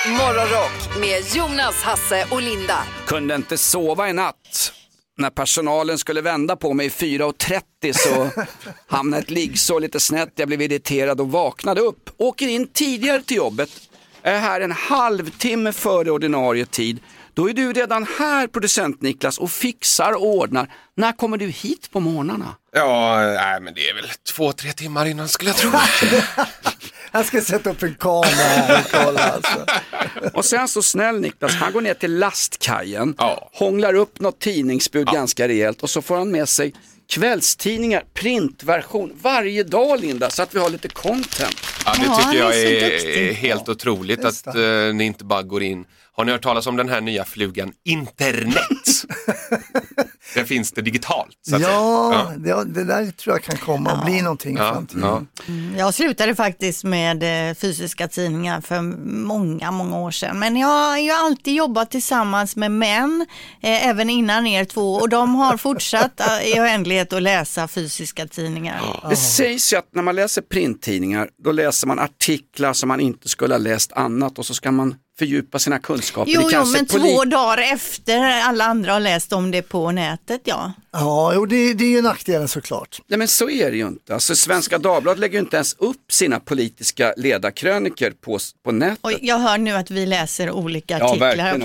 Morgonrock med Jonas, Hasse och Linda. Kunde inte sova i natt. När personalen skulle vända på mig 4:30 så hamnade ett liggsår lite snett. Jag blev irriterad och vaknade upp. Åker in tidigare till jobbet. Är här en halvtimme före ordinarie tid. Då är du redan här, producent Niklas, och fixar och ordnar. När kommer du hit på morgnarna? Ja, men det är väl 2-3 timmar innan skulle jag tro. Han ska sätta upp en kamera här och kolla alltså. Och sen så snäll Niklas, han går ner till lastkajen, Ja. hånglar upp något tidningsbud ganska rejält och så får han med sig kvällstidningar, printversion varje dag, Linda, så att vi har lite content. Ja, det tycker jag han är så är duktig. helt otroligt Just att ni inte bara går in. Har ni hört talas om den här nya flugan internet? Där finns det digitalt. Så att Ja, det där tror jag kan komma och bli någonting i framtiden. ja. Jag slutade faktiskt med fysiska tidningar för många år sedan. Men jag har ju alltid jobbat tillsammans med män, även innan er två. Och de har fortsatt i oändlighet att läsa fysiska tidningar. Det sägs ju att när man läser printtidningar, då läser man artiklar som man inte skulle ha läst annat och så ska man fördjupa sina kunskaper. Jo, men 2 dagar efter alla andra har läst om det på nätet, ja. Ja, jo, det är ju nackdelen såklart. Nej, men så är det ju inte. Alltså, Svenska Dagbladet lägger ju inte ens upp sina politiska ledarkröniker på nätet. Och jag hör nu att vi läser olika Ja, artiklar. verkligen.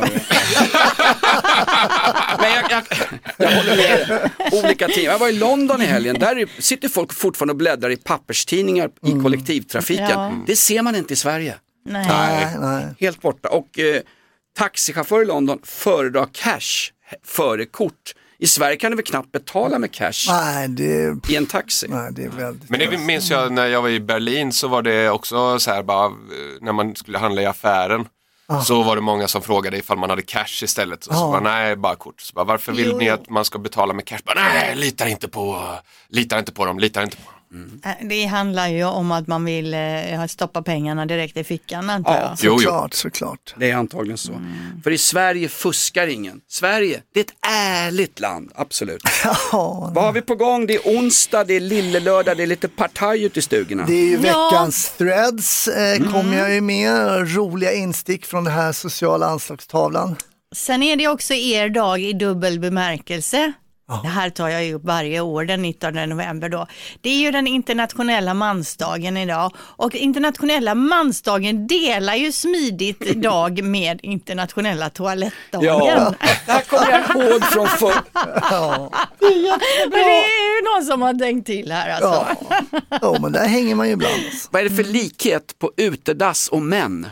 Men jag håller med. Olika tidningar. Jag var i London i helgen. Där sitter folk fortfarande och bläddrar i papperstidningar i kollektivtrafiken. Ja. Det ser man inte i Sverige. Nej. Nej. Helt borta. Och taxichaufförer i London föredrar cash före kort. I Sverige kan du väl knappt betala med cash i en taxi. Nej, det är väldigt. Men det minns jag när jag var i Berlin, så var det också så här bara när man skulle handla i affären. Så var det många som frågade ifall man hade cash istället. Och så bara, nej, bara kort. Så bara, varför vill ni att man ska betala med cash? Bara, nej, litar inte på dem. Det handlar ju om att man vill stoppa pengarna direkt i fickan, antar jag. Såklart. Det är antagligen så. För i Sverige fuskar ingen. Sverige, det är ett ärligt land, absolut. Vad har vi på gång? Det är onsdag, det är lillelördag, det är lite partaj ute i stugorna. Det är ju veckans threads, kommer jag ju med. Roliga instick från den här sociala anslagstavlan. Sen är det också er dag i dubbel bemärkelse. Det här tar jag ju upp varje år, den 19 november då. Det är ju den internationella mansdagen idag. Och internationella mansdagen delar ju smidigt dag med internationella toalettdagen. Ja, det här kommer jag ihåg från förr. Men det är ju någon som har tänkt till här alltså. Ja, men där hänger man ju ibland. Vad är det för likhet på utedass och män?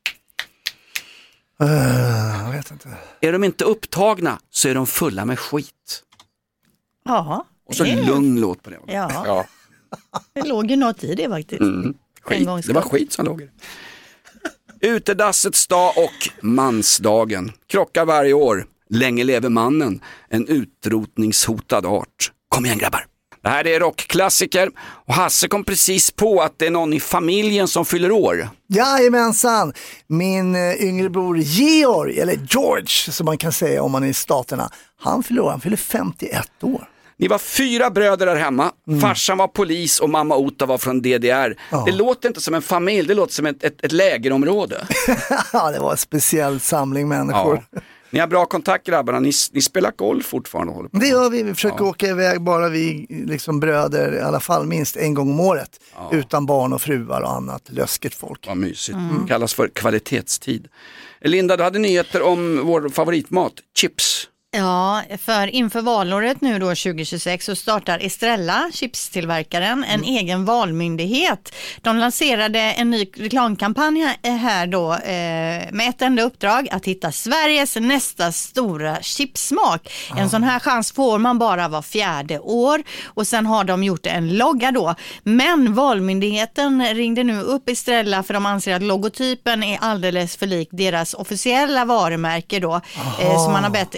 Jag vet inte. Är de inte upptagna så är de fulla med skit. Ja. Och så lugn låt på det. Ja. Det låg ju något i det faktiskt. Skit. Det var skit som låg i det. Utedassets dag och mansdagen. Krockar varje år. Länge lever mannen. En utrotningshotad art. Kom igen grabbar. Det här är rockklassiker. Och Hasse kom precis på att det är någon i familjen som fyller år. Jajamensan, min yngre bror Georg, eller George som man kan säga om man är i staterna, han fyller 51 år. Ni var 4 bröder där hemma. Farsan var polis och mamma Ota var från DDR. Det låter inte som en familj, det låter som ett lägerområde. Ja, det var en speciell samling människor. Ja. Ni har bra kontakt grabbarna, ni spelar golf fortfarande och håller på. Det gör vi försöker åka iväg bara vi liksom bröder i alla fall minst en gång om året. Utan barn och fruar och annat lösket folk. Vad mysigt, kallas för kvalitetstid. Linda, du hade nyheter om vår favoritmat, chips. Ja, för inför valåret nu då 2026 så startar Estrella, chipstillverkaren, en egen valmyndighet. De lanserade en ny reklamkampanj här då med ett enda uppdrag, att hitta Sveriges nästa stora chipsmak. En sån här chans får man bara var 4:e år och sen har de gjort en logga då. Men valmyndigheten ringde nu upp Estrella för de anser att logotypen är alldeles för lik deras officiella varumärke då. Så man har bett Estrella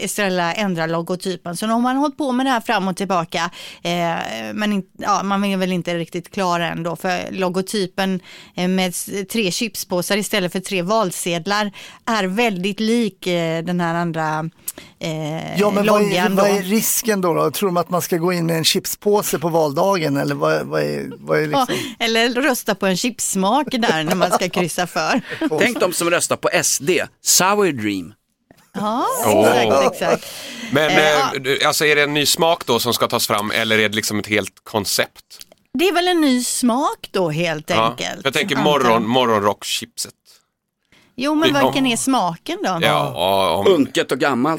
ändra logotypen. Så nu har man hållit på med det här fram och tillbaka. Men man är väl inte riktigt klar än då. För logotypen med 3 chipspåsar istället för 3 valsedlar är väldigt lik den här andra men loggan. vad är risken då? Tror de att man ska gå in med en chipspåse på valdagen? Eller vad är liksom? Eller rösta på en chipsmak där när man ska kryssa för. Tänk de som röstar på SD, Sour Dream. Ja, exakt. Men alltså är det en ny smak då som ska tas fram eller är det liksom ett helt koncept? Det är väl en ny smak då helt enkelt. Jag tänker morgonrockchipset. Jo, men vilken är smaken då? Unket och gammalt.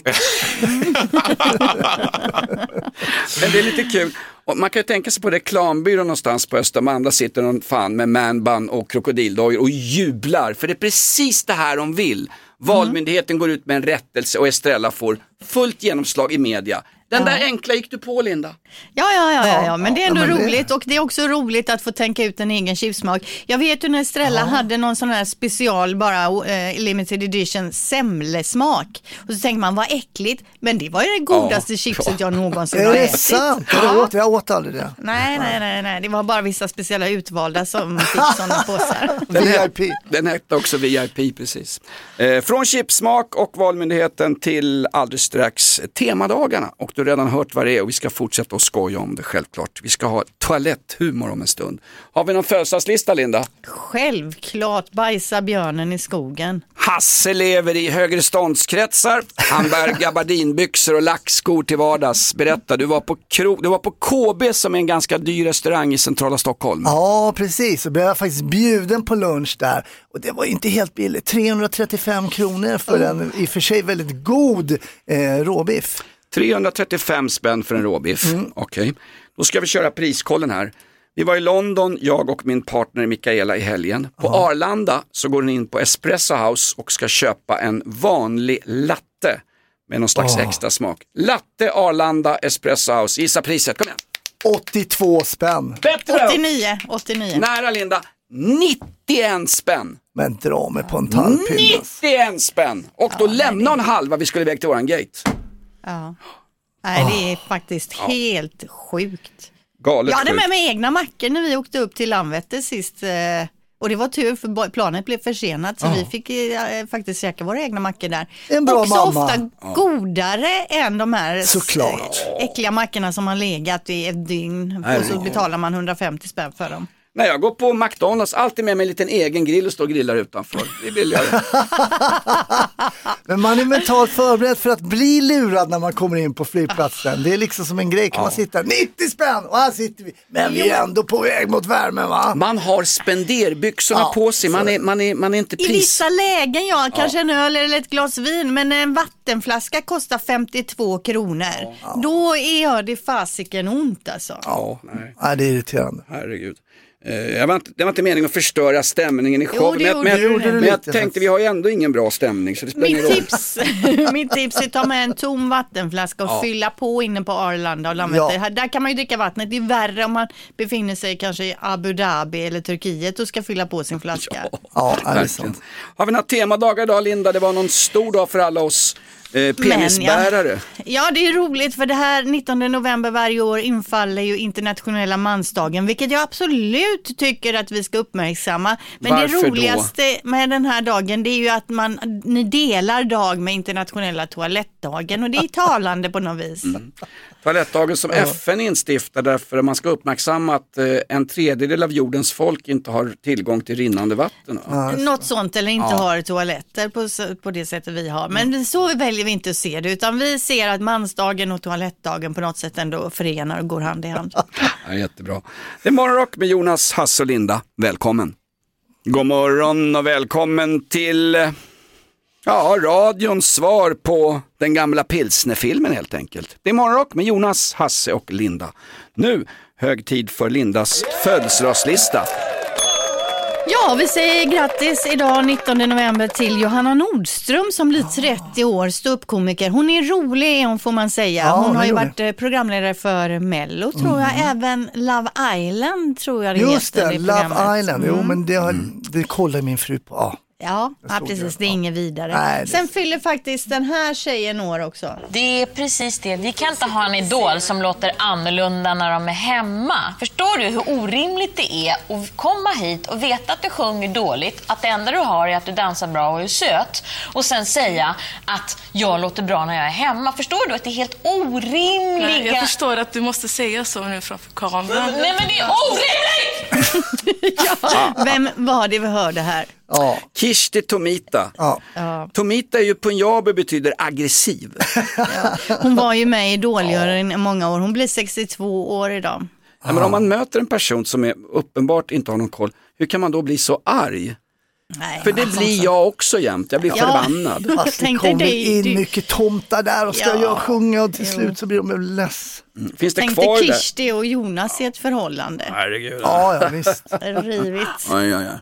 Men det är lite kul. Och man kan ju tänka sig på reklambyrån någonstans på Östermalm. Där sitter någon fan med manband och krokodildojor och jublar. För det är precis det här de vill. Valmyndigheten går ut med en rättelse och Estrella får fullt genomslag i media. Den där enkla gick du på, Linda. Ja, men det är ändå roligt och det är också roligt att få tänka ut en egen chipsmak. Jag vet ju när Estrella hade någon sån här special, bara limited edition semlesmak. Och så tänker man, vad äckligt, men det var ju det godaste chipset jag någonsin har ätit. Är det sant? Jag åt aldrig det. Nej, det var bara vissa speciella utvalda som fick sådana påsar. VIP. Den hette också VIP, precis. Från chipsmak och Valmyndigheten till alldeles strax temadagarna. Och du har redan hört vad det är och vi ska fortsätta att skoja om det självklart. Vi ska ha toaletthumor om en stund. Har vi någon födelsedagslista, Linda? Självklart, bajsa björnen i skogen. Hasse lever i högre ståndskretsar. Han bär gabardinbyxor och lackskor till vardags. Berätta, du var på KB som är en ganska dyr restaurang i centrala Stockholm. Ja, precis. Och blev jag faktiskt bjuden på lunch där. Och det var ju inte helt billigt. 335 kronor för en i och för sig väldigt god råbiff. 335 spänn för en råbiff. Okej. Då ska vi köra priskollen här. Vi var i London, jag och min partner Mikaela i helgen. På Arlanda så går den in på Espresso House och ska köpa en vanlig latte med någon slags extra smak. Latte Arlanda Espresso House. Gissa priset, kom igen. 82 spänn. Bättre! 89. Nära, Linda. 91 spänn. Men dra mig på en tallpinne. 91 spänn. Och då lämna en halva vi skulle iväg till våran gate. Ja. Nej, det är faktiskt helt sjukt. Galet jag hade sjukt. med mig egna mackor när vi åkte upp till Landvetter sist. Och det var tur för planet blev försenat så vi fick faktiskt käka våra egna mackor där. En bra också mamma. ofta godare än de här äckliga mackorna som har legat i ett dygn. Och så betalar man 150 spänn för dem. När jag går på McDonalds, alltid med mig en liten egen grill och står och grillar utanför. Det är billigare. Men man är mentalt förberedd för att bli lurad när man kommer in på flygplatsen. Det är liksom som en grej, kan man sitta 90 spänn och här sitter vi. Men vi är ändå på väg mot värmen, va? Man har spenderbyxorna på sig, man är inte pris. I vissa lägen, kanske en öl eller ett glas vin, men en vattenflaska kostar 52 kronor. Då är det fasiken ont alltså. Ja, det är irriterande. Herregud. Det var inte meningen att förstöra stämningen i showen. Men jag tänkte, vi har ju ändå ingen bra stämning. Så det spelar mitt tips är att ta med en tom vattenflaska och fylla på inne på Arlanda och Landvetter. Där kan man ju dricka vattnet. Det är värre om man befinner sig kanske i Abu Dhabi eller Turkiet och ska fylla på sin flaska. Ja, verkligen. Har vi några temadagar idag, Linda? Det var någon stor dag för alla oss penisbärare. Ja, det är roligt för det här 19 november varje år infaller ju internationella mansdagen, vilket jag absolut tycker att vi ska uppmärksamma. Men varför det roligaste med den här dagen, det är ju att ni delar dag med internationella toalettdagen och det är talande på något vis. Toalettdagen som FN instiftar därför att man ska uppmärksamma att en tredjedel av jordens folk inte har tillgång till rinnande vatten. Något sånt eller inte har toaletter på det sättet vi har. Men så väljer vi inte att se det, utan vi ser att mansdagen och toalettdagen på något sätt ändå förenar och går hand i hand. Ja, jättebra. Det är Morgonrock med Jonas, Hasse och Linda. Välkommen. God morgon och välkommen till radions svar på den gamla pilsnerfilmen helt enkelt. Det är Morgonrock med Jonas, Hasse och Linda. Nu hög tid för Lindas födelsedagslista. Ja, vi säger grattis idag 19 november till Johanna Nordström som blir 30 år, ståuppkomiker. Hon är rolig, hon får man säga. Ja, hon har ju varit programledare för Mello, tror jag. Även Love Island, tror jag det Just heter. det, Love Island. Jo, men det kollar min fru på. Ja, precis. Det är inget vidare. Nej, Sen fyller faktiskt den här tjejen år också. Det är precis det. Vi kan inte ha en idol som låter annorlunda när de är hemma. Förstår du hur orimligt det är att komma hit och veta att du sjunger dåligt, att det enda du har är att du dansar bra och är söt, och sen säga att jag låter bra när jag är hemma. Förstår du att det är helt orimliga... Jag förstår att du måste säga så nu framför kameran. Nej, men det är orimligt! Vem var det vi hörde här? Ja. Kishti Tomita. Ja. Tomita är ju punjabi, betyder aggressiv. Hon var ju med i Idoljuryn i många år. Hon blir 62 år idag. Ja, men om man möter en person som är uppenbart inte har någon koll, hur kan man då bli så arg? Nej, För det blir jag också jämt, jag blir förbannad. Fast det Tänk dig kommer det, in mycket tomtar där och ska jag sjunga och till slut så blir de less. Finns det Tänk kvar dig där? Kishti och Jonas i ett förhållande. Herregud. Ja, visst. Rivigt. Ja,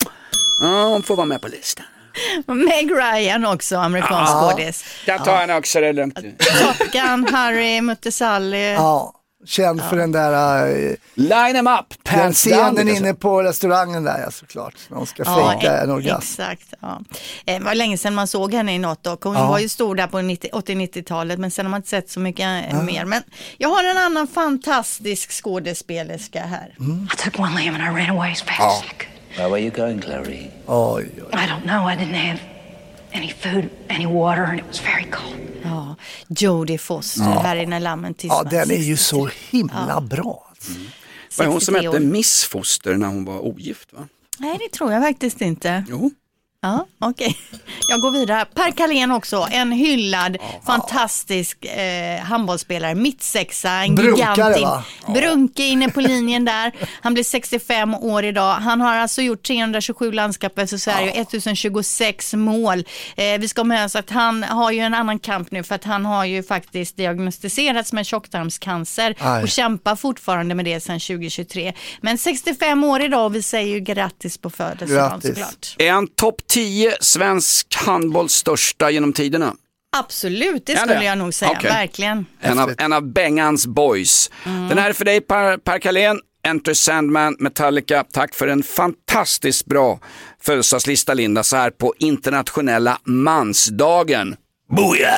hon får vara med på listan. Meg Ryan också, amerikansk skådis. Jag tar henne också, det är lugnt. Top Gun, Harry, Mutte Sally. Ja, känd för den där Line them up, den pants down. scenen inne på restaurangen där, ja, såklart. När hon ska fejka en orgasm. Exakt, ja. Det var länge sedan man såg henne i något och hon var ju stor där på 80-90-talet, men sen har man inte sett så mycket mer. Men jag har en annan fantastisk skådespelerska här. I took one lamb and I ran away as fast as I could. Where were you going, Clary? Oj. I don't know. I didn't have any food, any water, and it was very cold. Ja, Jodie Foster här i När lammen tystnar. Ja, den är ju så himla bra. Alltså. Var hon som 63 år. hette Miss Foster när hon var ogift, va? Nej, det tror jag faktiskt inte. Jo. Ja, okej. Jag går vidare. Per Carlén också, en hyllad, fantastisk handbollsspelare, mittsexa, en Brunkare, gigant. va? Brunke inne på linjen där. Han blir 65 år idag. Han har alltså gjort 327 landskamper för Sverige och 1026 mål. Vi ska med oss att han har ju en annan kamp nu, för att han har ju faktiskt diagnostiserats med tjocktarmscancer och kämpar fortfarande med det sedan 2023. Men 65 år idag, och vi säger ju grattis på födelsedagen såklart. Är han topp 10 svensk handbolls största genom tiderna? Absolut, det skulle jag nog säga, verkligen. En av Bengans boys. Den här är för dig, Per Carlén, Enter Sandman, Metallica. Tack för en fantastiskt bra födelsedagslista, Linda, så här på internationella mansdagen. Boja!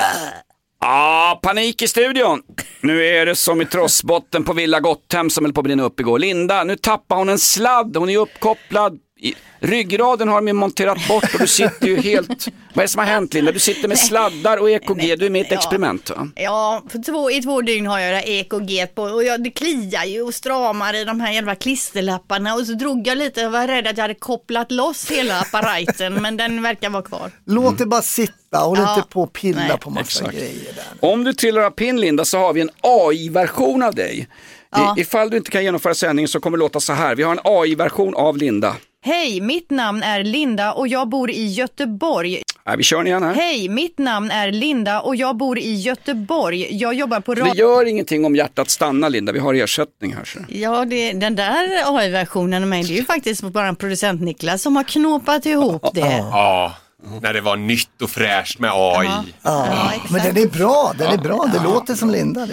Ja, panik i studion. Nu är det som i trossbotten på Villa Gotthem som höll på att brinna upp igår. Linda, nu tappar hon en sladd, hon är uppkopplad. Ryggraden har de monterat bort och du sitter ju helt... Vad är det som har hänt, Linda? Du sitter med sladdar och EKG, du är med i ett experiment, va? Ja, i 2 dygn har jag det EKG på och det kliar ju och stramar i de här jävla klisterlapparna, och så drog jag lite och var rädd att jag hade kopplat loss hela apparaten, men den verkar vara kvar. Låt det bara sitta, håll inte på och pilla Nej. på massa grejer där. Om du trillar av pinn, Linda, så har vi en AI-version av dig. Ifall du inte kan genomföra sändningen så kommer det låta så här. Vi har en AI-version av Linda. Hej, mitt namn är Linda och jag bor i Göteborg. Vi kör den igen här. Hej, mitt namn är Linda och jag bor i Göteborg. Jag jobbar på Det gör ingenting om hjärtat stannar, Linda. Vi har ersättning här. Så. Ja, den där AI-versionen av mig, det är ju faktiskt bara en producent Niklas som har knåpat ihop det. Ja, när det var nytt och fräscht med AI. Ja, men den är bra, det låter som Linda.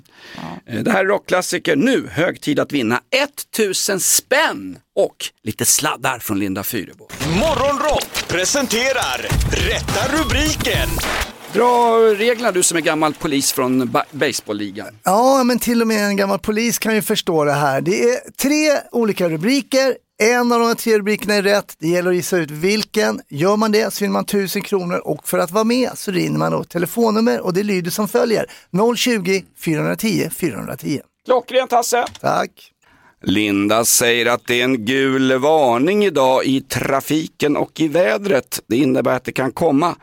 Det här är rockklassiker. Nu, hög tid att vinna 1000 spänn och lite sladdar från Linda Fyrebo. Morgonrock presenterar Rätta rubriken. Dra reglerna, du som är gammal polis från baseballligan. Ja, men till och med en gammal polis kan ju förstå det här. Det är 3 olika rubriker. En av de 3 rubrikerna är rätt. Det gäller att gissa ut vilken. Gör man det så vinner man 1000 kronor. Och för att vara med så ringer man då telefonnummer. Och det lyder som följer. 020 410 410. Klockrent, Hasse. Tack. Linda säger att det är en gul varning idag i trafiken och i vädret. Det innebär att det kan komma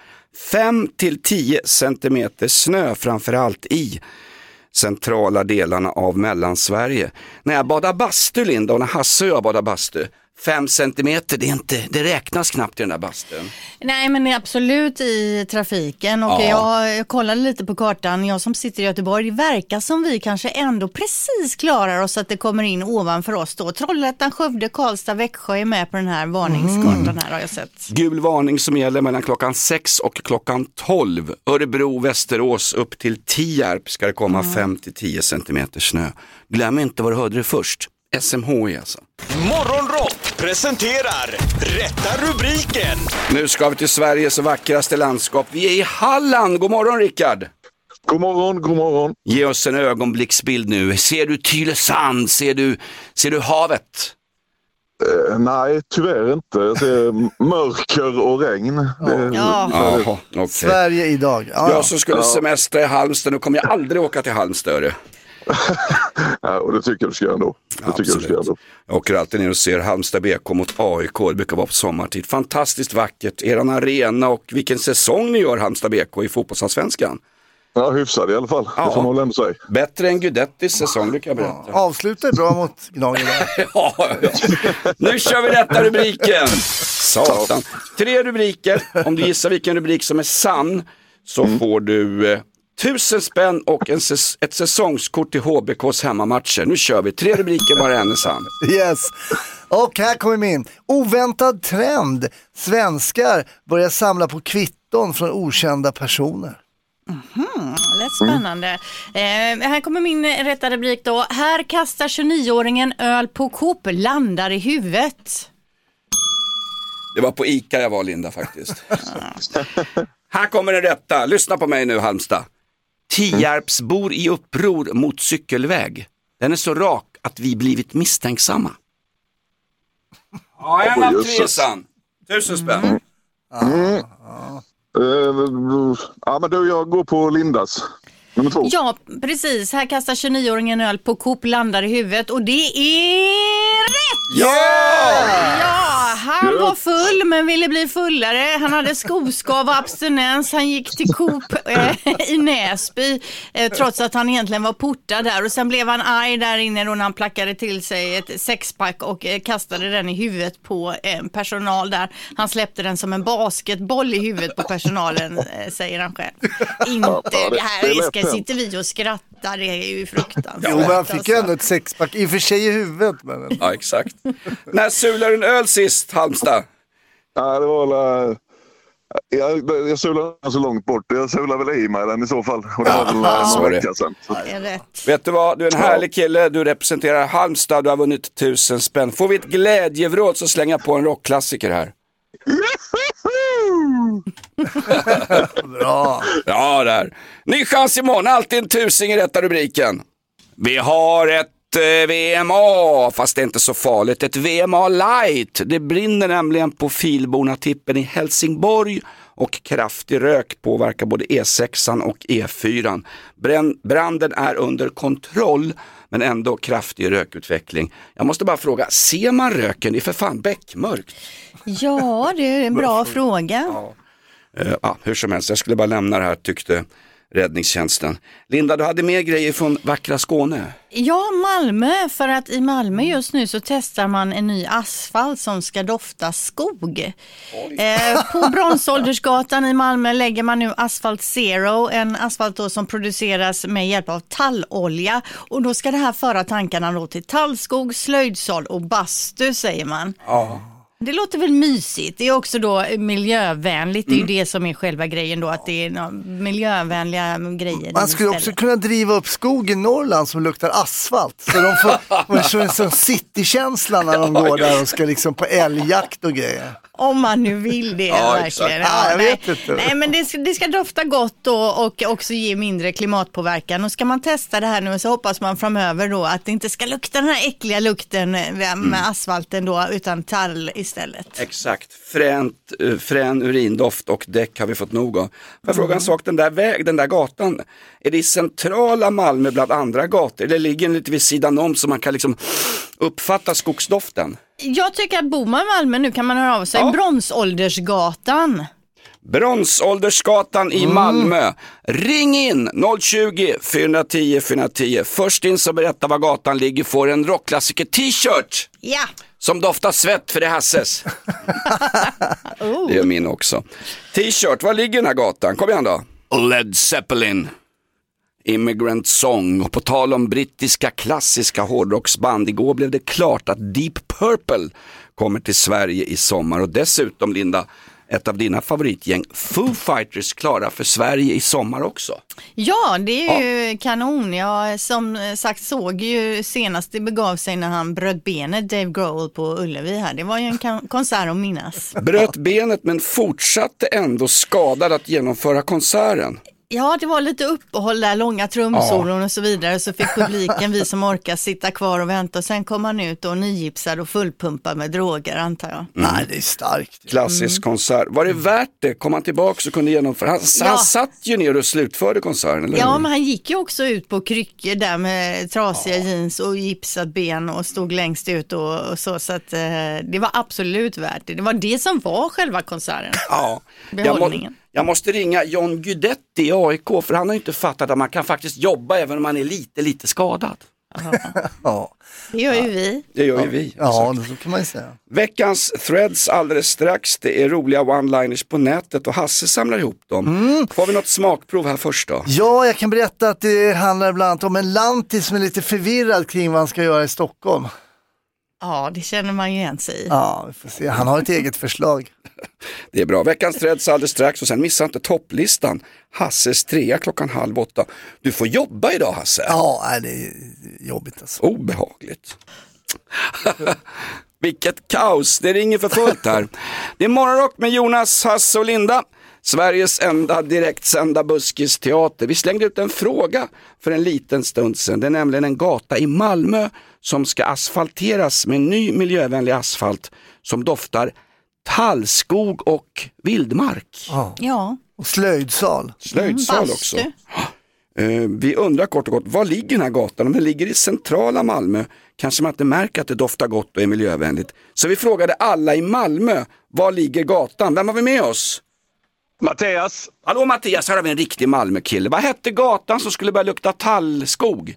5-10 centimeter snö, framförallt i centrala delarna av Mellansverige. När jag badar bastu, Linda, och när Hasse och jag badar bastu, 5 centimeter, det räknas knappt i den där bastun. Nej, men det är absolut i trafiken, och jag kollade lite på kartan, jag som sitter i Göteborg, det verkar som vi kanske ändå precis klarar oss att det kommer in ovanför oss då. Trollhättan, Skövde, Karlstad, Växjö är med på den här varningskartan här, har jag sett. Gul varning som gäller mellan klockan 6 och klockan 12. Örebro, Västerås upp till Tierp ska det komma 5-10 centimeter snö. Glöm inte vad du hörde det först. SMHI alltså. Morgonrock presenterar Rätta rubriken. Nu ska vi till Sveriges vackraste landskap. Vi är i Halland. God morgon, Rickard. God morgon, god morgon. Ge oss en ögonblicksbild nu. Ser du Tylösand? Ser du havet? Nej, tyvärr inte. Jag ser mörker och regn. Okay. Sverige idag. Jag som skulle semestra i Halmstad, nu kommer jag aldrig åka till Halmstad. Ja, och det tycker jag du ska göra ändå. Jag åker alltid ner och ser Halmstad BK mot AIK. Det brukar vara på sommartid. Fantastiskt vackert. Eran arena och vilken säsong ni gör Halmstad BK i fotbollsallsvenskan. Ja, hyfsad i alla fall. Det får man väl ändå säga. Bättre än Gudettis säsong, brukar jag berätta. Avslutar bra mot Gnagen. Nu kör vi rätta rubriken. Satan. 3 rubriker. Om du gissar vilken rubrik som är sann så får du 1000 spänn och ett säsongskort till HBKs hemmamatcher. Nu kör vi 3 rubriker, bara en är sann. Yes. Och här kommer min oväntad trend. Svenskar börjar samla på kvitton från okända personer. Lät spännande. Här kommer min rätta rubrik då. Här kastar 29-åringen öl på Coop, landar i huvudet. Det var på Ica jag var, Linda, faktiskt. Här kommer den rätta. Lyssna på mig nu, Halmstad. Tierpsbor i uppror mot cykelväg. Den är så rak att vi blivit misstänksamma. Ja, en av 3 sann. 1000 spänn. Ja, men då jag går på Lindas. Nummer 2. Ja, precis. Här kastar 29-åringen öl på Coop, landar i huvudet. Och det är rätt! Ja, han var full men ville bli fullare. Han hade skoskav och abstinens. Han gick till Coop i Näsby trots att han egentligen var portad där. Och sen blev han arg där inne då när han plackade till sig ett sexpack och kastade den i huvudet på personal där. Han släppte den som en basketboll i huvudet på personalen, säger han själv. Inte det här sitter vi och skrattar, det är ju fruktansvärt. Jo, man fick ju ändå ett sexpack, i och för sig i huvudet. Men... Ja, exakt. När sular en öl sist, Halmstad? Ja, det var väl... Jag sulade så långt bort. Jag sulade väl i mig den i så fall. Och det var väl några veckor sedan. Det är rätt. Vet du vad, du är en härlig kille. Du representerar Halmstad, du har vunnit 1000 spänn. Får vi ett glädjevråd så slänger jag på en rockklassiker här. Bra. Ja, där. Ny chans imorgon, alltid en 1000 i rätta rubriken. Vi har ett VMA, fast det är inte så farligt. Ett VMA light. Det brinner nämligen på Filborna-tippen i Helsingborg och kraftig rök påverkar både E6 och E4. Branden är under kontroll men ändå kraftig rökutveckling. Jag måste bara fråga, ser man röken? Det är för fan bäckmörkt. Ja, det är en bra fråga. Ja, hur som helst, jag skulle bara lämna det här, tyckte räddningstjänsten. Linda, du hade mer grejer från vackra Skåne. Ja, Malmö, för att i Malmö just nu så testar man en ny asfalt som ska dofta skog. På Bronsåldersgatan i Malmö lägger man nu Asfalt Zero, en asfalt då som produceras med hjälp av tallolja. Och då ska det här föra tankarna då till tallskog, slöjdsal och bastu, säger man. Ja. Det låter väl mysigt. Det är också då miljövänligt. Det är ju det som är själva grejen då, att det är miljövänliga grejer. Man skulle också kunna driva upp skog i Norrland som luktar asfalt. Så de får en sån citykänsla när de går där och ska liksom på älgjakt och grejer. Om man nu vill det, verkligen. Ja, jag vet inte. Nej, men det ska dofta gott då och också ge mindre klimatpåverkan. Och ska man testa det här nu så hoppas man framöver då att det inte ska lukta den här äckliga lukten med asfalten då, utan tall istället. Exakt, frän urindoft och däck har vi fått nog av. Jag frågar en sak, den där gatan, är det i centrala Malmö bland andra gator? Eller ligger den lite vid sidan om så man kan liksom uppfatta skogsdoften? Jag tycker att bor man i Malmö nu kan man höra av sig. Bronsåldersgatan. Bronsåldersgatan i Malmö. Ring in 020 410 410. Först in så berätta var gatan ligger får en rockklassiker t-shirt. Ja. Som doftar svett för det Hasses. Det är min också. T-shirt, var ligger den här gatan? Kom igen då. Led Zeppelin. Immigrant Song. Och på tal om brittiska klassiska hårdrocksband, igår blev det klart att Deep Purple kommer till Sverige i sommar. Och dessutom, Linda, ett av dina favoritgäng, Foo Fighters, klara för Sverige i sommar också. Ja, det är ju kanon. Jag som sagt såg ju senast det begav sig när han bröt benet, Dave Grohl, på Ullevi här. Det var ju en konsert att minnas. Bröt benet men fortsatte ändå skadad att genomföra konserten. Ja, det var lite uppehåll där, långa trumsolon och så vidare. Så fick publiken, vi som orkar, sitta kvar och vänta. Och sen kom han ut och nygipsad och fullpumpad med droger, antar jag. Nej, det är starkt. Klassisk konsert. Var det värt det? Kom han tillbaka och kunde genomföra? Han satt ju ner och slutförde konserten, eller? Ja, men han gick ju också ut på kryckor där med trasiga jeans och gipsat ben och stod längst ut och så. Så att det var absolut värt det. Det var det som var själva konserten. Ja, behållningen. Jag måste ringa John Guidetti i AIK, för han har ju inte fattat att man kan faktiskt jobba även om man är lite skadad. Ja. Det gör ju vi. Det gör ju vi. Ja, så kan man ju säga. Veckans threads alldeles strax. Det är roliga one-liners på nätet och Hasse samlar ihop dem. Får vi något smakprov här först då? Ja, jag kan berätta att det handlar bland annat om en lantis som är lite förvirrad kring vad han ska göra i Stockholm. Ja, det känner man ju igen sig i. Ja, vi får se. Han har ett eget förslag. Det är bra. Veckans threads alldeles strax och sen missa inte topplistan. Hasses 3 8:30. Du får jobba idag, Hasse. Ja, det är jobbigt alltså. Obehagligt. Vilket kaos. Det ringer för fullt här. Det är Morgonrock med Jonas, Hasse och Linda. Sveriges enda direktsända buskisteater. Vi slängde ut en fråga för en liten stund sedan. Det är nämligen en gata i Malmö som ska asfalteras med ny miljövänlig asfalt som doftar tallskog och vildmark. Ja. Och slöjdsal. Slöjdsal också. Vi undrar kort och gott, var ligger den här gatan? Om den ligger i centrala Malmö kanske man inte märker att det doftar gott och är miljövänligt. Så vi frågade alla i Malmö, var ligger gatan? Vem har vi med oss? Mattias. Hallå Mattias, här har vi en riktig Malmökille. Vad hette gatan som skulle börja lukta tallskog?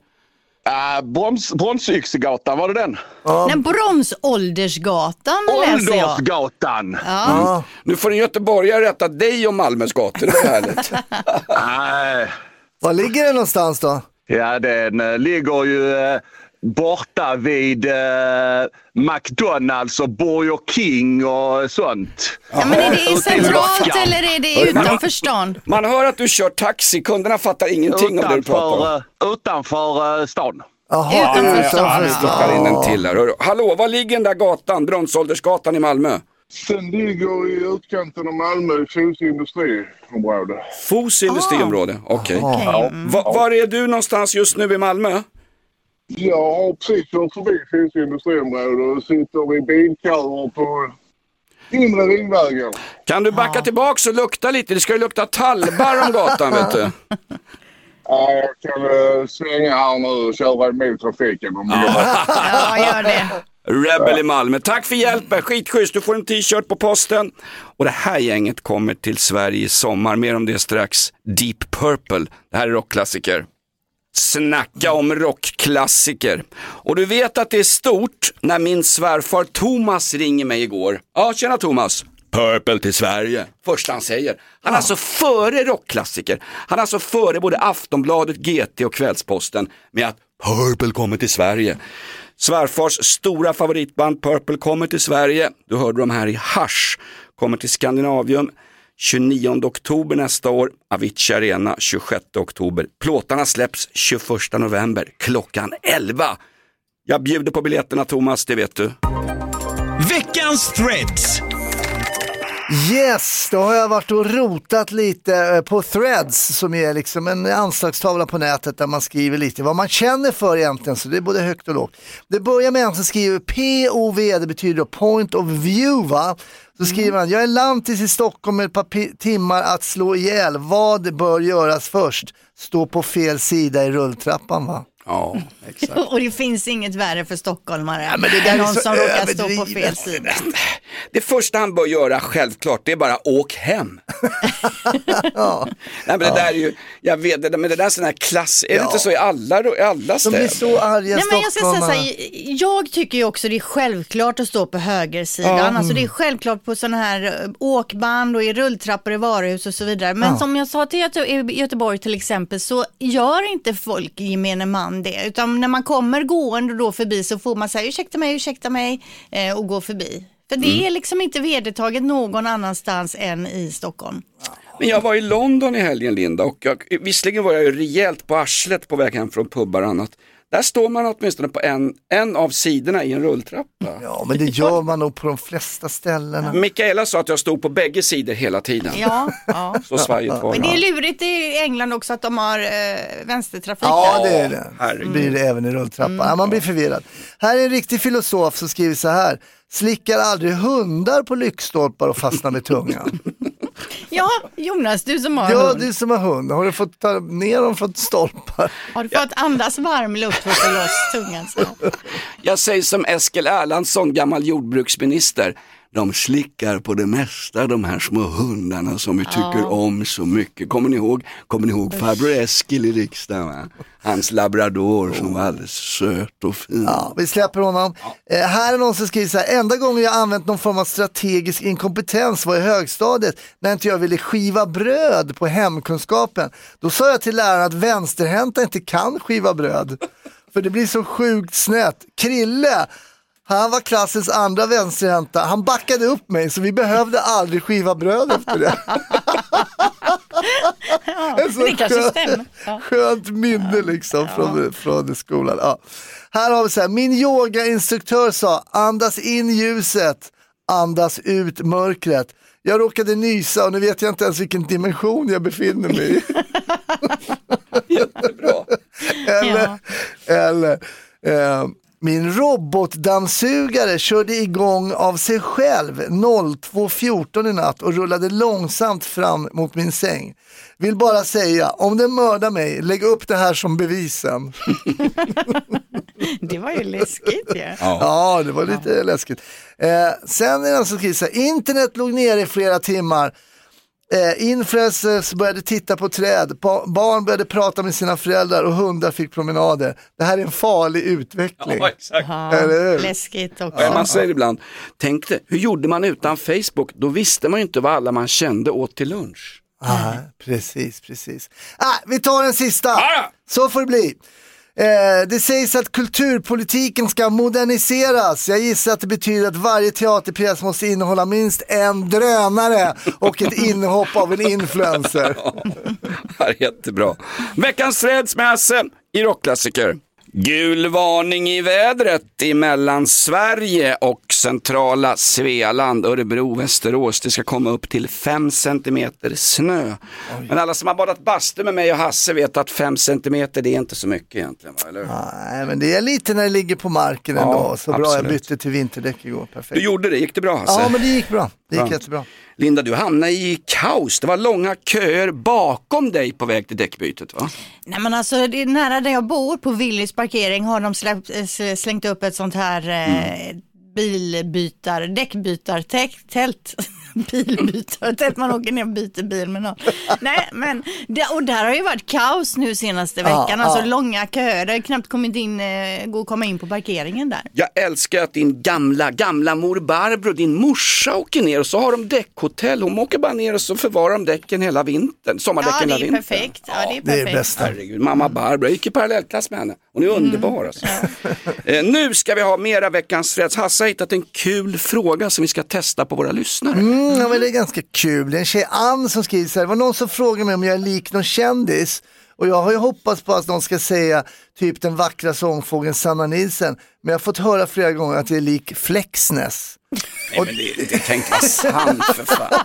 Bromsyxegatan, var det den? Nej, Bronsåldersgatan läser jag. Åldersgatan. Ja. Nu får en göteborgare rätta dig om Malmös gator, det var härligt. Nej. Var ligger den någonstans då? Ja, den ligger ju borta vid McDonalds och Burger King och sånt. Ja, men är det centralt eller är det utanför stan? Man hör att du kör taxi, kunderna fattar ingenting om det du pratar om. Utanför stan. Jaha, Vi stoppar in en till här. Hallå, var ligger den där gatan, Bronsåldersgatan i Malmö? Den ligger i utkanten av Malmö, i Fos industriområde. Fos industriområde, okej. Var är du någonstans just nu i Malmö? Jag har precis kört förbi Fos industriområde och sitter i bilköer på inre ringvägen. Kan du backa tillbaka och lukta lite? Det ska ju lukta tallbar om gatan, vet du. Ja, jag kan svänga här nu och köra emot trafiken. Ja, gör det. Rebel i Malmö. Tack för hjälpen, skitschysst. Du får en t-shirt på posten. Och det här gänget kommer till Sverige i sommar. Mer om det strax. Deep Purple. Det här är rockklassiker. Snacka om rockklassiker. Och du vet att det är stort när min svärfar Thomas ringer mig igår. Ja, tjena Thomas. Purple till Sverige. Först han säger. Han är alltså före rockklassiker. Han är alltså före både Aftonbladet, GT och Kvällsposten med att Purple kommer till Sverige. Svärfars stora favoritband Purple kommer till Sverige. Du hörde dem här i Hush. Kommer till Skandinavium 29 oktober nästa år. Avicii Arena 26 oktober. Plåtarna släpps 21 november klockan 11. Jag bjuder på biljetterna Thomas, det vet du. Veckans threads. Yes, då har jag varit och rotat lite på Threads som är liksom en anslagstavla på nätet där man skriver lite vad man känner för egentligen, så det är både högt och lågt. Det börjar med en som skriver POV, det betyder då point of view, va? Så skriver han, jag är lantis i Stockholm med ett par timmar att slå ihjäl. Vad bör göras först? Stå på fel sida i rulltrappan, va? Ja, exakt. Och det finns inget värre för stockholmare. Ja, men det där är någon så som råkar stå på fel sida. Det första han bör göra självklart, det är bara åk hem. Ja. Nej, men det där är ju, jag vet det, men det där är sån här klass, är det inte så i alla städer? De blir så arga. Nej, men jag ska säga så här, jag tycker ju också det är självklart att stå på högersidan. Alltså det är självklart på såna här åkband och i rulltrappor i varuhus och så vidare. Men som jag sa till Göteborg till exempel, så gör inte folk i gemene man det, utan när man kommer gående då förbi så får man säga ursäkta mig och gå förbi. För det är liksom inte vedertaget någon annanstans än i Stockholm. Men jag var i London i helgen, Linda, och visserligen var jag ju rejält på arslet på väg hem från pubbar och annat. Där står man åtminstone på en av sidorna i en rulltrappa. Ja, men det gör man nog på de flesta ställen. Mikaela sa att jag stod på bägge sidor hela tiden. Ja. Så svajigt var det. Men det är lurigt i England också att de har vänstertrafik. Ja, det är det. Det blir det även i rulltrappan. Ja, man blir förvirrad. Här är en riktig filosof som skriver så här: slickar aldrig hundar på lyktstolpar och fastnar med tungan. Ja, Jonas, du som har hund. hund. Ja, du som har hund. Har du fått ta ner dem från stolpar? Har du fått andas varm luft för att få loss tungan? Så? Jag säger som Eskil Erlandsson, gammal jordbruksminister. De slickar på det mesta, de här små hundarna som vi tycker om så mycket. Kommer ni ihåg farbror Eskil i riksdagen, va? Hans labrador som var alldeles söt och fin. Ja, vi släpper honom. Här är någon som skriver så här: enda gången jag använt någon form av strategisk inkompetens var i högstadiet när inte jag ville skiva bröd på hemkunskapen. Då sa jag till läraren att vänsterhänta inte kan skiva bröd. För det blir så sjukt snett. Krille, han var klassens andra vänsterhänta. Han backade upp mig så vi behövde aldrig skiva bröd efter det. Det kanske stämmer. Skönt minne liksom från skolan. Ja. Här har vi så här: min yogainstruktör sa: andas in ljuset, andas ut mörkret. Jag råkade nysa och nu vet jag inte ens vilken dimension jag befinner mig i. Jättebra. Eller min robotdammsugare körde igång av sig själv 02.14 i natt och rullade långsamt fram mot min säng. Vill bara säga, om den mördar mig, lägg upp det här som bevisen. Det var ju läskigt. Ja, det var lite läskigt. Sen är det som skriver så här: internet låg ner i flera timmar. Influencers började titta på träd, barn började prata med sina föräldrar och hundar fick promenader. Det här är en farlig utveckling. Ja, exakt. Läskigt också. Ja, man säger ibland, tänk dig, hur gjorde man utan Facebook? Då visste man ju inte vad alla man kände åt till lunch. Precis. Vi tar den sista. Så får det bli. Det sägs att kulturpolitiken ska moderniseras. Jag gissar att det betyder att varje teaterpjäs måste innehålla minst en drönare och ett inhopp av en influencer. Ja, jättebra. Veckans threads med Hasse i rockklassiker. Gul varning i vädret i Mellansverige och centrala Svealand, Örebro, Västerås. Det ska komma upp till 5 centimeter snö. Oj. Men alla som har badat bastu med mig och Hasse vet att 5 centimeter det är inte så mycket egentligen, va? Eller? Nej, men det är lite när det ligger på marken ändå. Så bra, jag bytte till vinterdäck igår. Perfekt. Du gjorde det, gick det bra, Hasse? Ja, men det gick bra. Det gick jättebra. Linda, du hamnade i kaos. Det var långa köer bakom dig på väg till däckbytet, va? Nej, men alltså det är nära där jag bor på Willys parkering har de slängt upp ett sånt här däckbytartält. Bilbytartält, man åker ner och byter bil med någon. Nej, men och där har ju varit kaos nu senaste veckan. Alltså långa köer, det har knappt kommit in, gå och komma in på parkeringen där. Jag älskar att din gamla mor Barbro, din morsa, åker ner och så har de däckhotell. Hon åker bara ner och så förvarar de däcken hela vintern. Sommardäcken hela vintern. Perfekt. Ja, det är perfekt. Det är bäst. Herregud, mamma Barbro, jag gick i parallellklass med henne. Hon är underbar alltså. Nu ska vi ha mera veckans threads. Hasse har hittat en kul fråga som vi ska testa på våra lyssnare. Ja, men det är ganska kul. Det är en tjej, Ann, som skriver så här: det var någon som frågade mig om jag är lik någon kändis. Och jag har ju hoppats på att någon ska säga typ den vackra sångfågeln Sanna Nilsson. Men jag har fått höra flera gånger att jag är lik Flexness. Nej, men det tänkte vara sant för fan.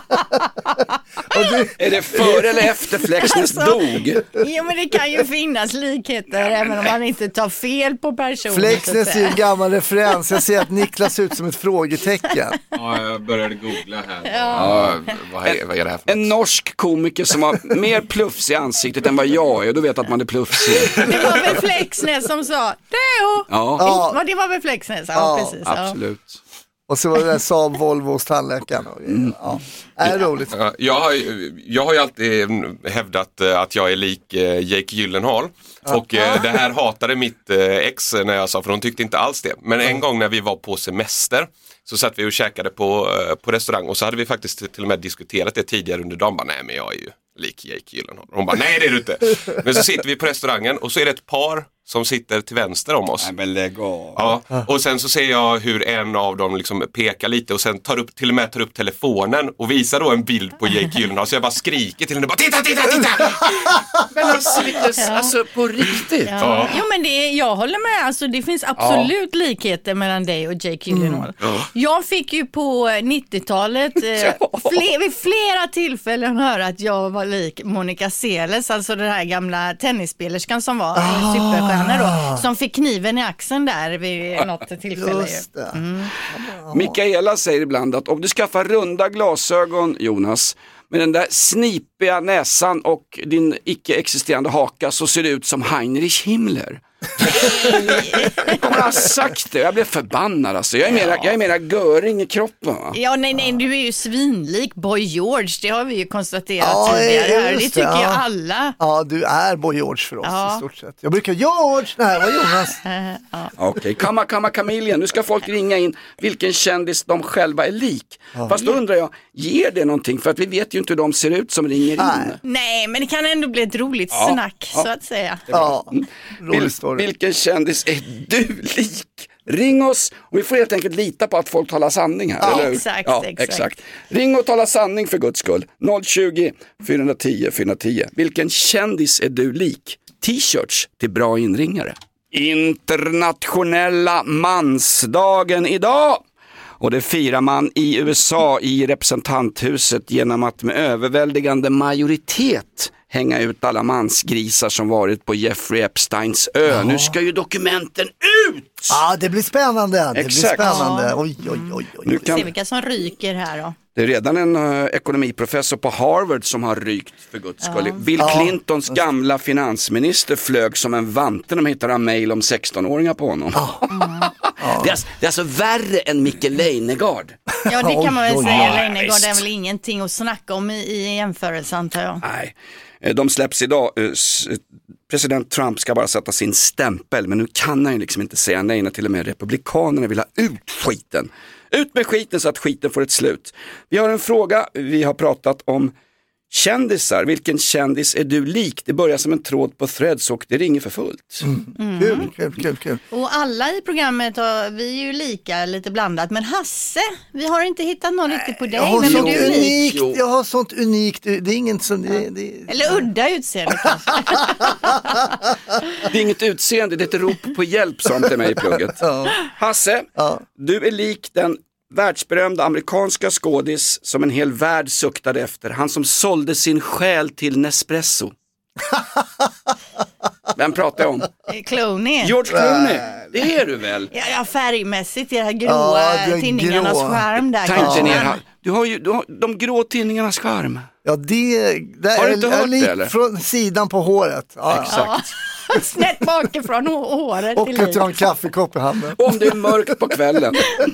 Är det före eller efter Flexness dog? Ja, men det kan ju finnas likheter även om man inte tar fel på personen. Flexness är en gammal referens. Jag ser att Niklas ser ut som ett frågetecken. Ja, jag började googla här. Ja, vad är det här för något? En norsk komiker som har mer plufs i ansiktet än vad jag är. Och då vet att man är plufsig. Det var väl Flexness som sa Deo. Ja. Det var väl Flexness, ja, precis. Absolut. Och så var det där Saab Volvo hos tandläkaren. Ja. Är det roligt? Jag har ju alltid hävdat att jag är lik Jake Gyllenhaal. Och det här hatade mitt ex när jag sa, för hon tyckte inte alls det. Men en gång när vi var på semester så satt vi och käkade på restaurang. Och så hade vi faktiskt till och med diskuterat det tidigare under dagen. Nej, men jag är ju lik Jake Gyllenhaal. Hon bara, nej det är du inte. Men så sitter vi på restaurangen och så är det ett par som sitter till vänster om oss. Nej, men lägg av. Ja, och sen så ser jag hur en av dem liksom pekar lite och sen till och med tar upp telefonen och visar då en bild på Jake Gyllenhaal. Så jag bara skriker till henne, bara titta! Men alltså på riktigt. Ja. Jo, men jag håller med, alltså det finns absolut likheter mellan dig och Jake Gyllenhaal. Jag fick ju på 90-talet vid flera tillfällen höra att jag var lik Monica Seles, alltså den här gamla tennissspelerskan som var en superstjärna då, som fick kniven i axeln där vid något tillfälle. Mikaela säger ibland att om du skaffar runda glasögon, Jonas, med den där snipiga näsan och din icke-existerande haka, så ser det ut som Heinrich Himmler. Jag kommer ha sagt det. Jag blev förbannad alltså. Jag är mera Göring i kroppen, va? Ja, nej, du är ju svinlik Boy George. Det har vi ju konstaterat tidigare här. Det tycker ju alla. Ja, du är Boy George för oss i stort sett. Jag brukar George, nej, vad Jonas. Okej, kamma kamiljen. Nu ska folk ringa in vilken kändis de själva är lik. Fast då undrar jag, ger det någonting? För att vi vet ju inte hur de ser ut som ringer in. Nej, men det kan ändå bli ett roligt snack, så att säga. Vilken kändis är du lik? Ring oss och vi får helt enkelt lita på att folk talar sanning här, eller hur? Exakt. Ring och tala sanning för Guds skull. 020 410 410. Vilken kändis är du lik? T-shirts till bra inringare. Internationella mansdagen idag. Och det firar man i USA i representanthuset genom att med överväldigande majoritet hänga ut alla mansgrisar som varit på Jeffrey Epsteins ö. Nu ska ju dokumenten ut! Ja, det blir spännande. Exakt. Oj. Nu kan se vilka som ryker här då. Det är redan en ekonomiprofessor på Harvard som har rykt, för Guds skull. Bill Clintons gamla finansminister flög som en vante när de hittade en mejl om 16-åringar på honom. Det är alltså värre än Micke Leijnegard. Ja, det kan man väl säga. Leijnegard är väl ingenting att snacka om i jämförelse, antar jag. Nej, de släpps idag. President Trump ska bara sätta sin stämpel, men nu kan han ju liksom inte säga nej när till och med republikanerna vill ha ut skiten. Ut med skiten så att skiten får ett slut. Vi har en fråga, vi har pratat om kändisar. Vilken kändis är du lik? Det börjar som en tråd på Threads och det ringer för fullt. Kul. Och alla i programmet, vi är ju lika, lite blandat. Men Hasse, vi har inte hittat någon riktigt på dig. Jag har sånt unikt. Det är inget som... Eller udda utseende kanske. Det är inget utseende, det är ett rop på hjälp, som till mig i plugget. Hasse, du är lik den världsberömda amerikanska skådis som en hel värld suktade efter. Han som sålde sin själ till Nespresso. Vem pratar jag om? Clooney. George Clooney. Det är du väl? Ja, färgmässigt i det här gråa tinningarnas skärm där. Ta inte ner här. Du har de grå tinningarnas skärm. Ja, det har du inte hört det, eller? Från sidan på håret. Exakt. Snett bakifrån håret. Och att jag har en kaffekopp i handen. Om det är mörkt på kvällen.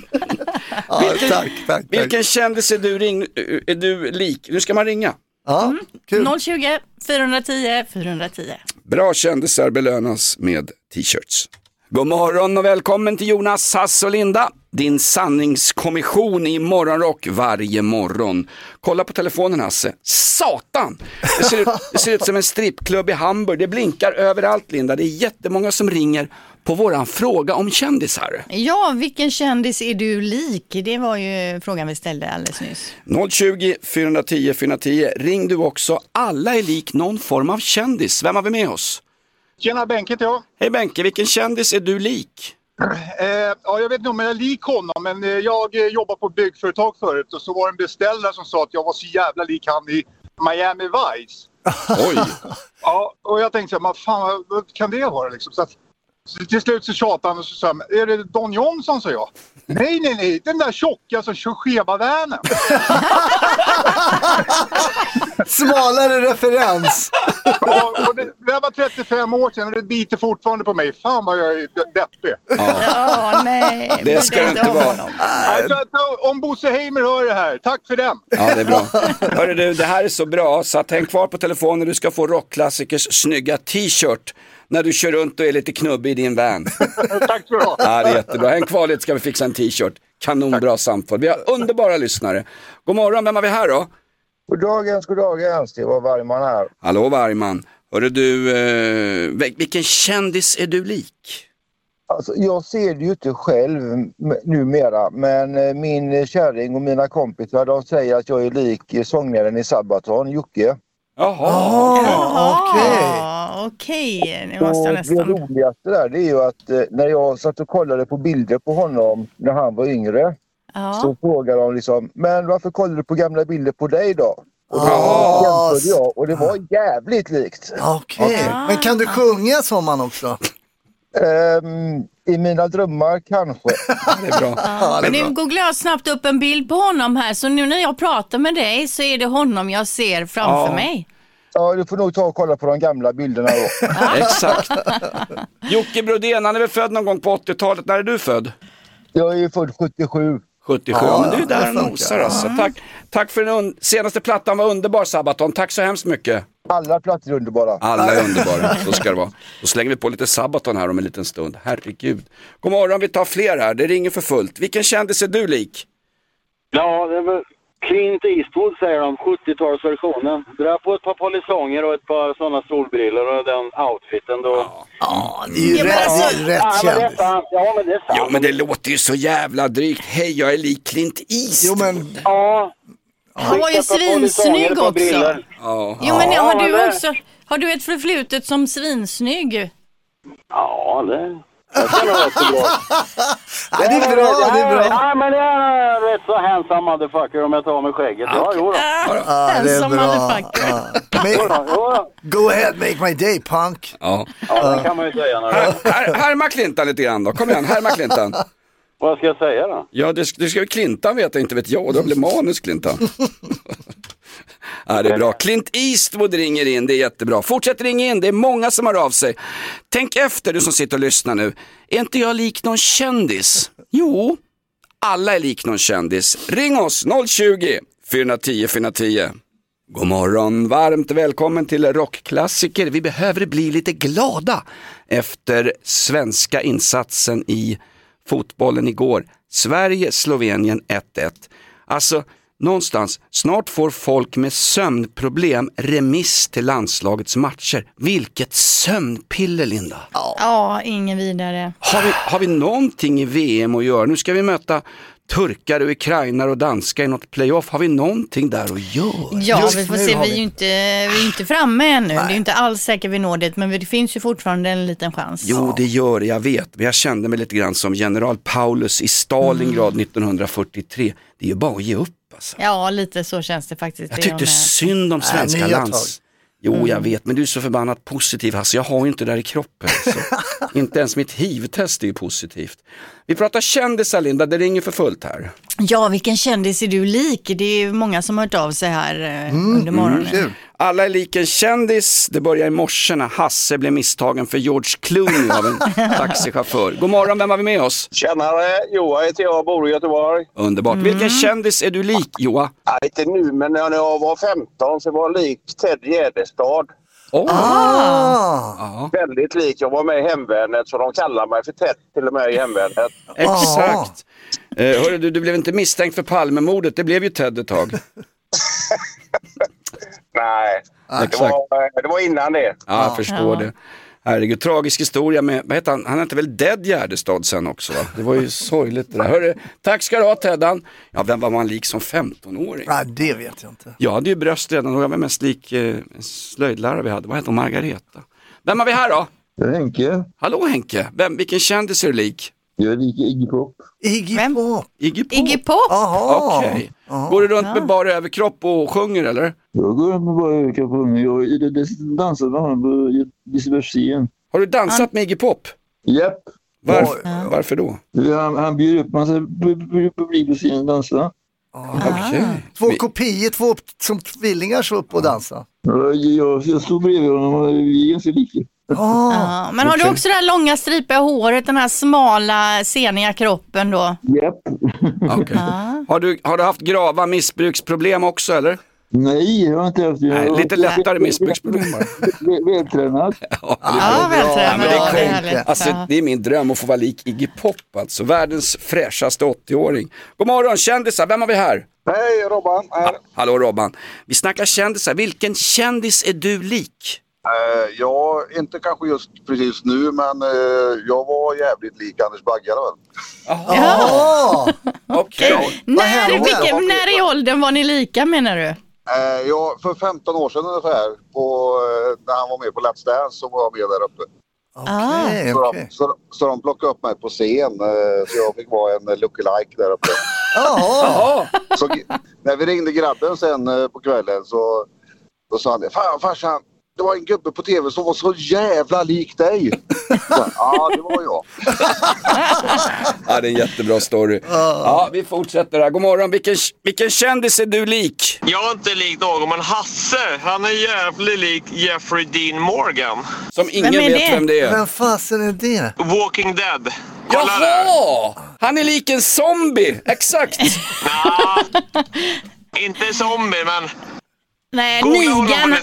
Tack. Vilken kändis är du lik? Nu ska man ringa. Kul. 020 410 410. Bra kändisar belönas med t-shirts. God morgon och välkommen till Jonas, Hasse och Linda. Din sanningskommission i morgonrock varje morgon. Kolla på telefonen, Hasse. Satan! Det ser ut som en strippklubb i Hamburg. Det blinkar överallt, Linda. Det är jättemånga som ringer på våran fråga om kändisar. Ja, vilken kändis är du lik? Det var ju frågan vi ställde alldeles nyss. 020 410 410. Ring du också. Alla är lik någon form av kändis. Vem har vi med oss? Tjena, Benke heter jag. Hej Benke, vilken kändis är du lik? Jag vet inte om jag är lik honom, men jag jobbar på byggföretag förut och så var det en beställare som sa att jag var så jävla lik han i Miami Vice. Oj! Ja, och jag tänkte så här, fan vad kan det vara liksom? Så till slut så tjatade han och så sa han, är det Don Johnson, sa jag. Nej, den där tjocka som kör skeva värnen. Smalare referens. Ja, och det var 35 år sedan och det biter fortfarande på mig. Fan vad jag är deppig. Ja, nej. Det ska det inte vara. Om Bosse Heimer hör det här, tack för den. Ja, det är bra. Hörru du, det här är så bra så att häng kvar på telefonen. Du ska få rockklassikers snygga t-shirt när du kör runt och är lite knubbig i din van. Tack så bra. Ja, det är jättebra. Häng kvar lite, ska vi fixa en t-shirt. Kanonbra samtal. Vi har underbara lyssnare. God morgon, vem har vi här då? God dagens, det var Vargman här. Hallå Vargman. Hörru du, vilken kändis är du lik? Alltså, jag ser det ju inte själv numera, men min kärring och mina kompisar, de säger att jag är lik sångaren i Sabaton, Jocke. Okej. Nu måste jag nästan... Det roligaste där, det är ju att när jag satt och kollade på bilder på honom när han var yngre, så frågade de liksom, men varför kollar du på gamla bilder på dig då? Och då jämförde jag, och det var jävligt likt. Okej. Men kan du sjunga som han också? I mina drömmar kanske. Det är bra. Men nu googlar jag snabbt upp en bild på honom här, så nu när jag pratar med dig så är det honom jag ser framför mig. Ja, du får nog ta och kolla på de gamla bilderna då. Exakt. Jocke Brodén, han är väl född någon gång på 80-talet. När är du född? Jag är ju född 77. 77, men du är där och nosar alltså. Tack för den senaste plattan, var underbar, Sabaton. Tack så hemskt mycket. Alla plattor är underbara. Alla är underbara, så ska det vara. Då slänger vi på lite Sabaton här om en liten stund. Herregud. God morgon, vi tar fler här. Det ringer för fullt. Vilken kändis är du lik? Ja, det är väl Clint Eastwood, säger de, 70-talsversionen. Dra på ett par polisonger och ett par sådana solbrillor och den outfiten då. Ja, det är ju rätt kändis. Ja, men det är sant. Jo, men det låter ju så jävla drygt. Hej, jag är lik Clint Eastwood. Jo, men... Ja. Han var ju svinsnygg också. Ja. Jo, men har du ett förflutet som svinsnygg? Ja, det kan vara rätt så bra. Det är bra. Ja, men det är rätt så handsome motherfucker om jag tar med skägget. Ja, jo då. Handsome motherfucker. Go ahead, make my day, punk. Ja, det kan man ju säga. Härma Clintan lite grann då. Kom igen, härma Clintan. Vad ska jag säga då? Ja, det ska ju Clintan veta, inte vet jag. Då blir manus Clintan. Ja, det är bra. Clint Eastwood ringer in, det är jättebra. Fortsätt ringa in, det är många som har av sig. Tänk efter, du som sitter och lyssnar nu. Är inte jag lik någon kändis? Jo, alla är lik någon kändis. Ring oss 020 410 410. God morgon, varmt välkommen till Rockklassiker. Vi behöver bli lite glada efter svenska insatsen i fotbollen igår. Sverige-Slovenien 1-1. Alltså, någonstans, snart får folk med sömnproblem remiss till landslagets matcher. Vilket sömnpiller, Linda. Ja, ingen vidare. Har vi någonting i VM att göra? Nu ska vi möta turkar och ukrainare och danskar i något playoff. Har vi någonting där att göra? Ja, just vi får se. Vi är inte framme ännu. Nej. Det är inte alls säkert vi når dit, men det finns ju fortfarande en liten chans. Jo, det gör det, jag vet. Men jag kände mig lite grann som general Paulus i Stalingrad 1943. Det är ju bara att ge upp. Alltså. Ja, lite så känns det faktiskt. Jag tyckte synd om svenska lands. Jo, jag vet, men du är så förbannat positiv. Alltså, jag har ju inte det där i kroppen. Så. Inte ens mitt HIV-test är ju positivt. Vi pratar kändisar, Linda, det ringer för fullt här. Ja, vilken kändis är du lik? Det är många som har hört av sig här under morgonen. Alla är lik en kändis. Det börjar i morse när Hasse blev misstagen för George Clooney av en taxichaufför. God morgon, vem har vi med oss? Tjenare, Joa heter jag, bor i Göteborg. Underbart. Vilken kändis är du lik, Joa? Nej, inte nu, men när jag var 15 så var jag lik Ted Gärdestad. Väldigt lik. Jag var med i hemvärnet, så de kallar mig för Ted till och med i hemvärnet. Exakt. Hörru, du blev inte misstänkt för Palmemordet. Det blev ju Ted ett tag. Nej, det var innan det. Ja, jag förstår det. Herregud, tragisk historia med, vad heter han? Han hette väl Dead Gärdestad sen också, va? Det var ju sorgligt det där. Hörru, tack ska du ha, Teddan. Ja, vem var man lik som 15-åring? Nej, det vet jag inte. Jag hade ju bröst redan och jag var mest lik slöjdlärare vi hade. Vad heter hon? Margareta. Vem har vi här då? Det är Henke. Hallå Henke, vilken kändis är du lik? Jag är lik Iggy Pop. Iggy Pop? Jaha. Okej. Går du runt med bara överkropp och sjunger eller? Jag går runt med bara överkropp och sjunger. Jag dansar med honom på Lisebergsscen. Har du dansat med Iggy Pop? Japp. Varför då? Han bjöd upp massa publik på scenen och dansa. Okay. Två kopior, två som tvillingar så upp och dansa. Jag stod bredvid honom och vi är ganska lika. Men har du också det här långa stripiga håret, den här smala, seniga kroppen då? Japp. Okay. Har du haft grava missbruksproblem också eller? Nej, jag har inte haft det. Nej, lite lättare missbruksproblem. Vältränad. Vältränad. Det är min dröm att få vara lik Iggy Pop, alltså världens fräschaste 80-åring. God morgon kändisar, vem har vi här? Hej, Robban. Hallå Robban. Vi snackar kändisar. Vilken kändis är du lik? Ja, inte kanske just precis nu, men jag var jävligt lik Anders Bagge. Ja. Okej. När i åldern var ni lika, menar du? Ja, för 15 år sedan ungefär, när han var med på Let's Dance, så var jag med där uppe. Okay. Så de plockade upp mig på scen, så jag fick vara en lookalike där uppe. Så när vi ringde grabben sen på kvällen så sa han det. Fan farsan, det var en gubbe på tv som var så jävla lik dig. Ja, det var jag. Ja, det är en jättebra story. Ja, vi fortsätter här. God morgon. Vilken kändis är du lik? Jag är inte lik någon, men Hasse, han är jävligt lik Jeffrey Dean Morgan. Som ingen vet vem det är. Vem fasen är det? Walking Dead. Jaha! Han är lik en zombie, exakt. Inte zombie, men... Nej, Negan.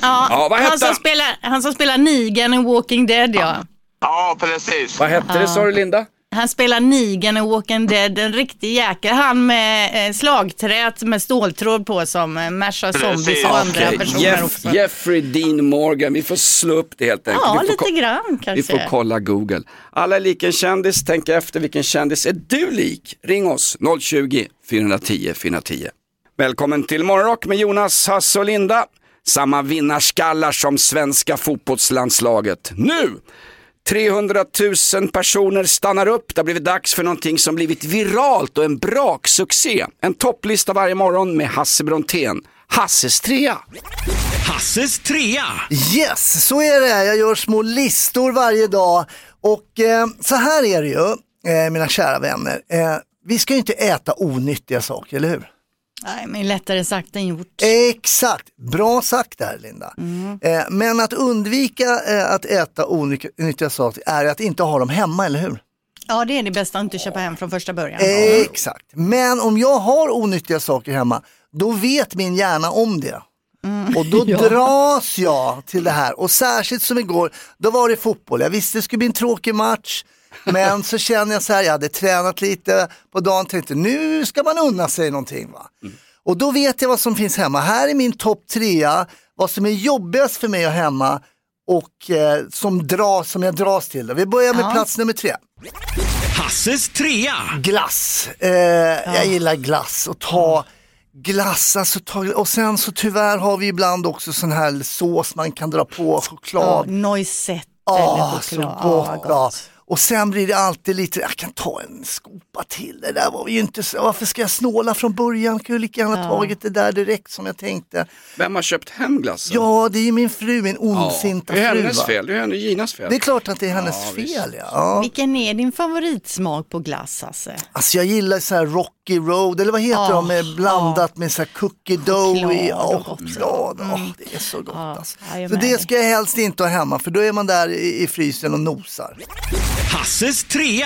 Han som spelar Negan i Walking Dead, ja. Ja, precis. Vad hette det, sa du, Linda? Han spelar Negan i Walking Dead, en riktig jäkel. Han med slagträt med ståltråd på som mashar zombies och andra personer också. Jeffrey Dean Morgan, vi får slå upp det helt enkelt. Ja, lite grann kanske. Vi får kolla Google. Alla är lik en kändis, tänk efter vilken kändis är du lik? Ring oss, 020-410 410. Välkommen till Morgonrock med Jonas, Hasse och Linda. Samma vinnarskallar som svenska fotbollslandslaget. Nu! 300 000 personer stannar upp. Det har blivit dags för någonting som blivit viralt och en braksuccé. En topplista varje morgon med Hasse Brontén. Hasses trea. Hasses trea. Yes, så är det. Jag gör små listor varje dag. Och så här är det ju, mina kära vänner. Vi ska ju inte äta onyttiga saker, eller hur? Nej, men lättare sagt än gjort. Exakt, bra sagt där, Linda. Men att undvika att äta onyttiga saker är att inte ha dem hemma, eller hur? Ja, det är det bästa att inte köpa hem från första början. Exakt, men om jag har onyttiga saker hemma, då vet min hjärna om det. Och då dras jag till det här. Och särskilt som igår, då var det fotboll. Jag visste det skulle bli en tråkig match. Men så känner jag så här, jag hade tränat lite på dagen, tänkte nu ska man unna sig någonting, va? Och då vet jag vad som finns hemma. Här är min topp 3, vad som är jobbigast för mig att hemma och som jag dras till. Vi börjar med plats nummer 3. Hasses trea. Glass. Jag gillar glass och ta glass, alltså och sen så tyvärr har vi ibland också sån här sås man kan dra på, choklad. Noisette eller choklad. Så gott. Ja. Och sen blir det alltid lite, jag kan ta en skopa till, det där var ju inte så, varför ska jag snåla från början, kan ju lika gärna tagit det där direkt som jag tänkte. Vem har köpt hem glassen? Ja, det är min fru, min ondsinta fru. Det är hennes fel, det är Ginas fel. Det är klart att det är hennes fel, ja. Vilken är din favoritsmak på glass, Alltså jag gillar så här Rocky Road, eller vad heter de, med blandat med så här cookie dough i choklad. Det är så gott alltså. Så det ska jag helst inte ha hemma, för då är man där i frysen och nosar. Hasses trea.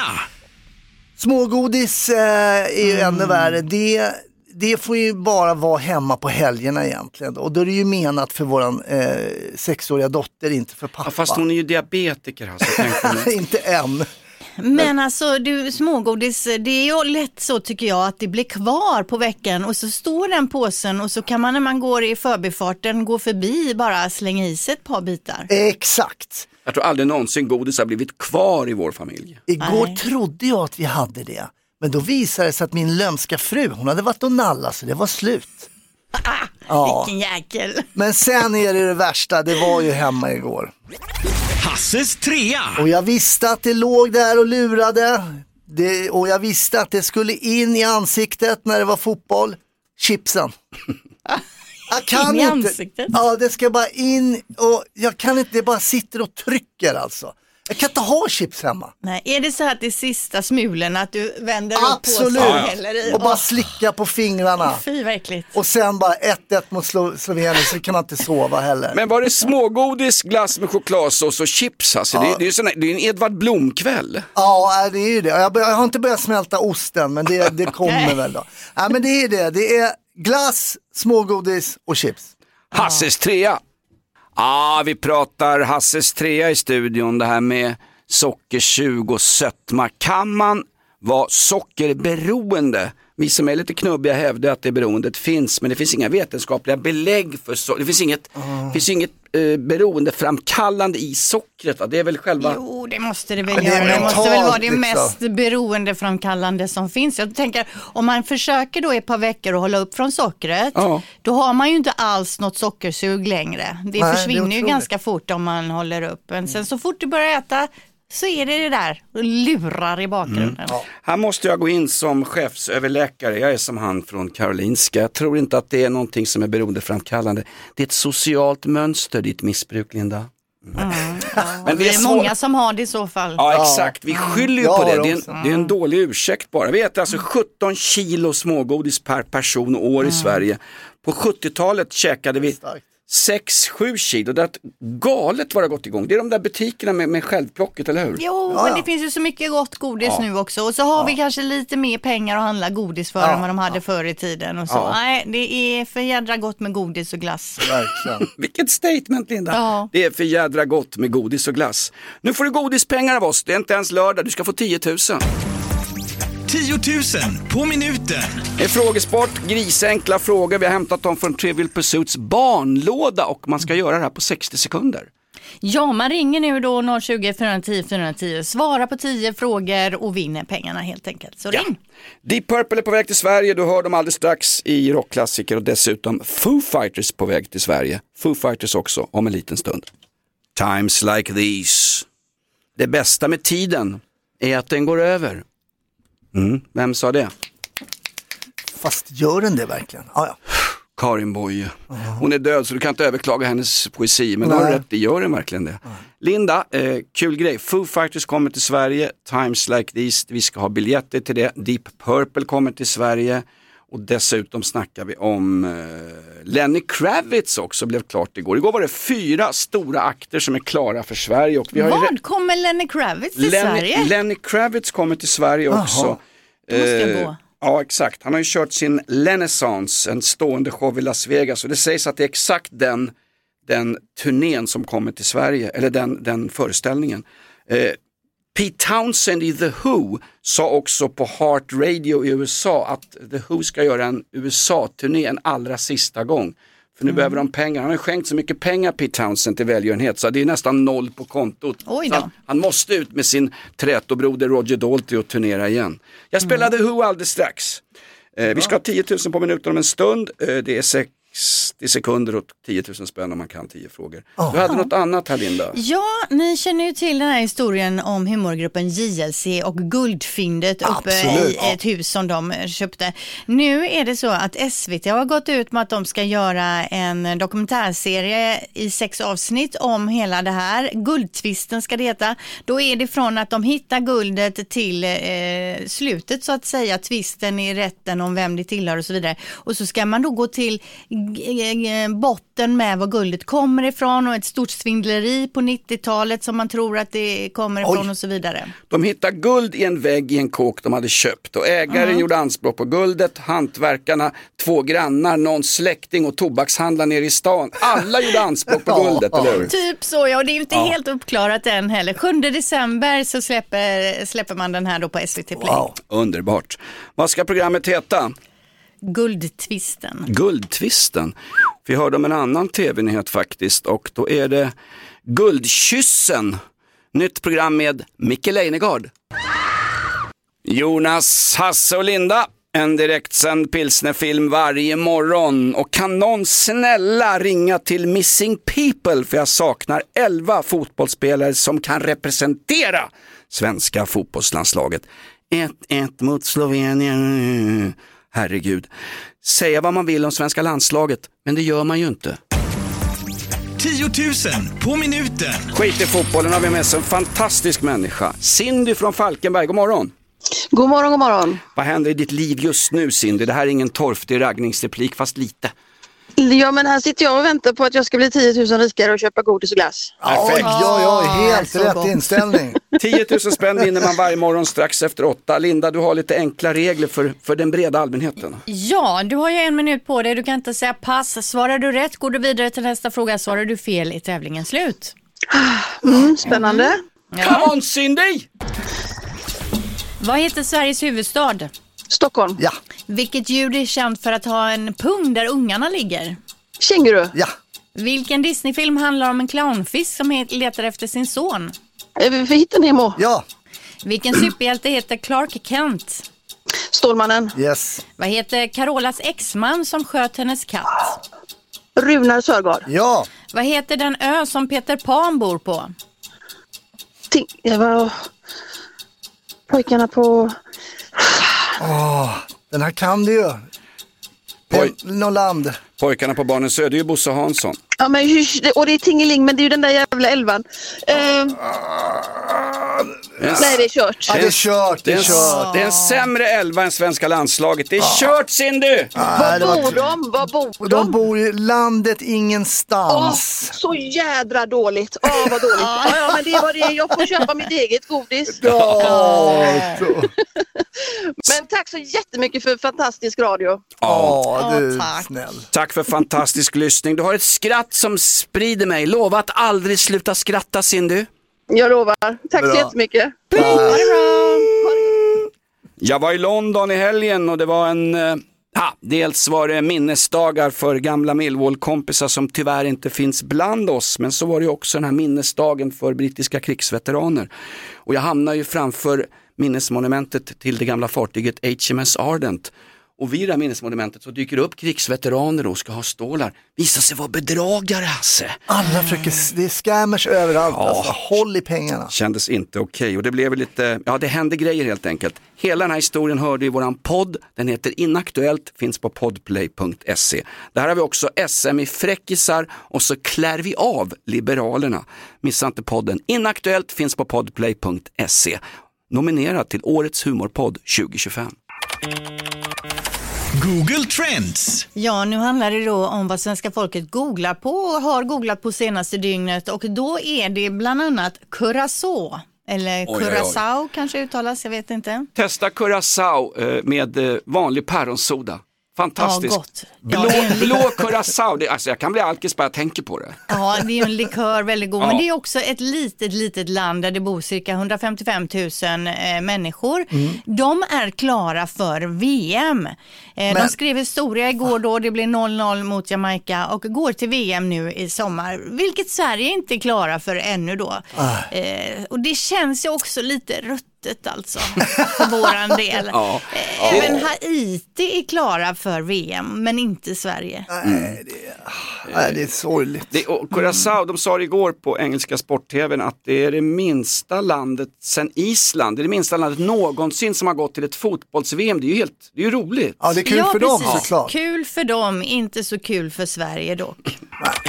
Smågodis är ju ännu värre. Det får ju bara vara hemma på helgerna egentligen. Och då är det ju menat för våran 6-åriga dotter, inte för pappa. Ja, fast hon är ju diabetiker, Hasse. Inte än. Men alltså smågodis, det är ju lätt så tycker jag att det blir kvar på veckan och så står den påsen och så kan man när man går i förbifarten gå förbi bara slänga i sig ett par bitar. Exakt. Jag tror aldrig någonsin godis har blivit kvar i vår familj. Igår trodde jag att vi hade det. Men då visade det sig att min lömska fru, hon hade varit och nalla så det var slut. Vilken jäkel. Men sen är det värsta, det var ju hemma igår. Hasses trea. Och jag visste att det låg där och lurade. Och jag visste att det skulle in i ansiktet när det var fotboll. Chipsen. Jag kan in i inte. Ansiktet? Ja, det ska bara in och jag kan inte, det bara sitter och trycker alltså. Jag kan inte ha chips hemma. Nej, är det så här till sista smulen att du vänder upp på sig häller i? Och bara slicka på fingrarna. Fy, verkligt. Och sen bara 1-1 mot Slovenien, så kan man inte sova heller. Men var det smågodis, glass med chokladsås och chips? Alltså? Det är en Edvard Blom-kväll. Ja, det är ju det. Jag har inte börjat smälta osten, men det kommer väl då. Ja, men det är det. Det är glass, smågodis och chips. Hasses trea. Vi pratar Hasses trea i studion. Det här med sockersug och sötma. Kan man vara sockerberoende? Vi som är lite knubbiga hävdar att det beroendet finns, men det finns inga vetenskapliga belägg för det finns inget Det finns ju inget beroendeframkallande i sockret, va? Det är väl själva... Jo, det måste det väl göra. Det måste väl vara det mest beroendeframkallande som finns. Jag tänker, om man försöker då ett par veckor att hålla upp från sockret, då har man ju inte alls något sockersug längre. Det försvinner ju ganska fort om man håller upp. Men sen så fort du börjar äta så är det där och lurar i bakgrunden. Här måste jag gå in som chefsöverläkare. Jag är som han från Karolinska. Jag tror inte att det är någonting som är beroendeframkallande. Det är ett socialt mönster, ditt missbruk, Linda. Men det är många som har det i så fall. Ja, exakt. Vi skyller ju på det. Det är en dålig ursäkt bara. Vi äter alltså 17 kilo smågodis per person och år i Sverige. På 70-talet käkade vi 6-7 kilo. Det är galet vad det har gått igång. Det är de där butikerna med självplocket, eller hur? Jo, men det finns ju så mycket gott godis nu också. Och så har vi kanske lite mer pengar att handla godis för än vad de hade förr i tiden. Och så. Nej, det är för jädra gott med godis och glass. Verkligen. Vilket statement, Linda. Det är för jädra gott med godis och glass. Nu får du godispengar av oss. Det är inte ens lördag. Du ska få 10 000. 10 000 på minuten. En frågesport, grisenkla frågor. Vi har hämtat dem från Trivial Pursuits barnlåda och man ska göra det här på 60 sekunder. Ja, man ringer nu då 020 410 410, svara på 10 frågor och vinner pengarna helt enkelt. Så ring! Deep Purple är på väg till Sverige, du hör dem alldeles strax i rockklassiker och dessutom Foo Fighters på väg till Sverige. Foo Fighters också om en liten stund. Times like these. Det bästa med tiden är att den går över. Vem sa det? Fast gör den det verkligen? Karin Boye. Hon är död så du kan inte överklaga hennes poesi. Men du har rätt, det gör den verkligen det. Linda, kul grej. Foo Fighters kommer till Sverige. Times like these. Vi ska ha biljetter till det. Deep Purple kommer till Sverige. Och dessutom snackar vi om Lenny Kravitz också, blev klart igår. Igår var det 4 stora akter som är klara för Sverige. Och vi har kommer Lenny Kravitz till Sverige? Lenny Kravitz kommer till Sverige också. Då måste jag gå. Ja, exakt. Han har ju kört sin Renaissance, en stående show i Las Vegas. Och det sägs att det är exakt den turnén som kommer till Sverige. Eller den föreställningen. Pete Townsend i The Who sa också på Heart Radio i USA att The Who ska göra en USA-turné en allra sista gång. För nu behöver de pengar. Han har skänkt så mycket pengar, Pete Townsend, till välgörenhet så det är nästan 0 på kontot. Han måste ut med sin trätobroder Roger Daltrey och turnera igen. Jag spelade The Who alldeles strax. Vi ska ha 10 000 på minuten om en stund. Det är 60 sekunder och 10 000 spänn om man kan 10 frågor. Du hade något annat här, Linda. Ja, ni känner ju till den här historien om humorgruppen JLC och guldfyndet uppe i ett hus som de köpte. Nu är det så att SVT har gått ut med att de ska göra en dokumentärserie i 6 avsnitt om hela det här. Guldtvisten ska det heta. Då är det från att de hittar guldet till slutet så att säga, tvisten i rätten om vem det tillhör och så vidare. Och så ska man då gå till botten med var guldet kommer ifrån och ett stort svindleri på 90-talet som man tror att det kommer ifrån och så vidare. De hittar guld i en vägg i en kåk de hade köpt och ägaren gjorde anspråk på guldet, hantverkarna, 2 grannar, någon släkting och tobakshandlare nere i stan. Alla gjorde anspråk på guldet, eller hur? Typ så, ja, och det är ju inte helt uppklarat än heller. 7 december så släpper man den här då på SVT Play. Wow, underbart. Vad ska programmet heta? Guldtvisten. Guldtvisten. Vi hörde om en annan tv-nyhet faktiskt och då är det Guldkyssen. Nytt program med Micke Leijnegard. Jonas, Hasse och Linda. En direktsänd pilsnerfilm varje morgon. Och kan någon snälla ringa till Missing People för jag saknar 11 fotbollsspelare som kan representera svenska fotbollslandslaget. 1-1 mot Slovenien. Herregud. Säga vad man vill om svenska landslaget, men det gör man ju inte. 10 000 på minuten. Skit i fotbollen har vi med sig en fantastisk människa. Cindy från Falkenberg, god morgon. God morgon, god morgon. Vad händer i ditt liv just nu, Cindy? Det här är ingen torftig raggningsreplik, fast lite. Ja, men här sitter jag och väntar på att jag ska bli 10 000 rikare och köpa godis och glass. Perfekt. Helt rätt inställning. 10 000 spänn vinner man varje morgon strax efter 8. Linda, du har lite enkla regler för den breda allmänheten. Ja, du har ju 1 minut på dig. Du kan inte säga pass. Svarar du rätt går du vidare till nästa fråga. Svarar du fel i tävlingen slut. Spännande. Come on, Cindy! Vad heter Sveriges huvudstad? Stockholm. Ja. Vilket djur är känt för att ha en pung där ungarna ligger? Känguru. Ja. Vilken Disney-film handlar om en clownfisk som letar efter sin son? Vi hittar Nemo. Ja. Vilken superhjälte heter Clark Kent? Stålmannen. Yes. Vad heter Carolas exman som sköt hennes katt? Runar Sörgård. Ja. Vad heter den ö som Peter Pan bor på? Det var pojkarna på... Den här kan du ju. Någon land. Pojkarna på Barnens ö, det är ju Bosse Hansson. Ja, men och det är Tingeling, men det är ju den där jävla älvan. Nej, det är kört. Ja, det är kört. Det är en sämre älva än svenska landslaget. Det är kört, Cindy! Var bor de? De bor i landet ingenstans. Så jädra dåligt. Vad dåligt. Ja, men det var det. Jag får köpa mitt eget godis. Men tack så jättemycket för fantastisk radio. Du tack. Snäll. Tack för fantastisk lyssning. Du har ett skratt som sprider mig. Lova att aldrig sluta skratta, Cindy. Jag lovar. Tack så jättemycket. Jag var i London i helgen och det var dels var det minnesdagar för gamla Millwall-kompisar som tyvärr inte finns bland oss. Men så var det också den här minnesdagen för brittiska krigsveteraner. Och jag hamnar ju framför minnesmonumentet till det gamla fartyget HMS Ardent. Och vid det här minnesmonumentet så dyker det upp krigsveteraner och ska ha stålar. Visar sig vara bedragare, Hasse. Alla försöker, det är scammers överallt. Alltså, håll i pengarna. Kändes inte okej. Och det blev lite, det hände grejer helt enkelt. Hela den här historien hörde i våran podd. Den heter Inaktuellt, finns på podplay.se. Där har vi också SM i fräckisar och så klär vi av Liberalerna. Missa inte podden. Inaktuellt finns på podplay.se. Nominerad till årets humorpodd 2025. Google Trends. Ja, nu handlar det då om vad svenska folket googlar på och har googlat på senaste dygnet. Och då är det bland annat Curacao. Eller Curacao kanske uttalas, jag vet inte. Testa Curacao med vanlig päronsoda. Fantastiskt. Ja, gott. Blå Curacao, alltså jag kan bli alkis bara jag tänker på det. Ja, det är ju en likör, väldigt god. Men det är också ett litet land där det bor cirka 155 000 människor. De är klara för VM. De skrev historia igår då, det blev 0-0 mot Jamaica och går till VM nu i sommar. Vilket Sverige inte är klara för ännu då. Och det känns ju också lite ruttet alltså, för våran del. Även Haiti är klara för VM, men inte Sverige. Nej, det är sorgligt. Curacao, de sa igår på engelska sport-tvn att det är det minsta landet sen Island. Det är det minsta landet någonsin som har gått till ett fotbolls-VM. Det är ju roligt. Ja, det är kul för dem såklart. Kul för dem, inte så kul för Sverige dock.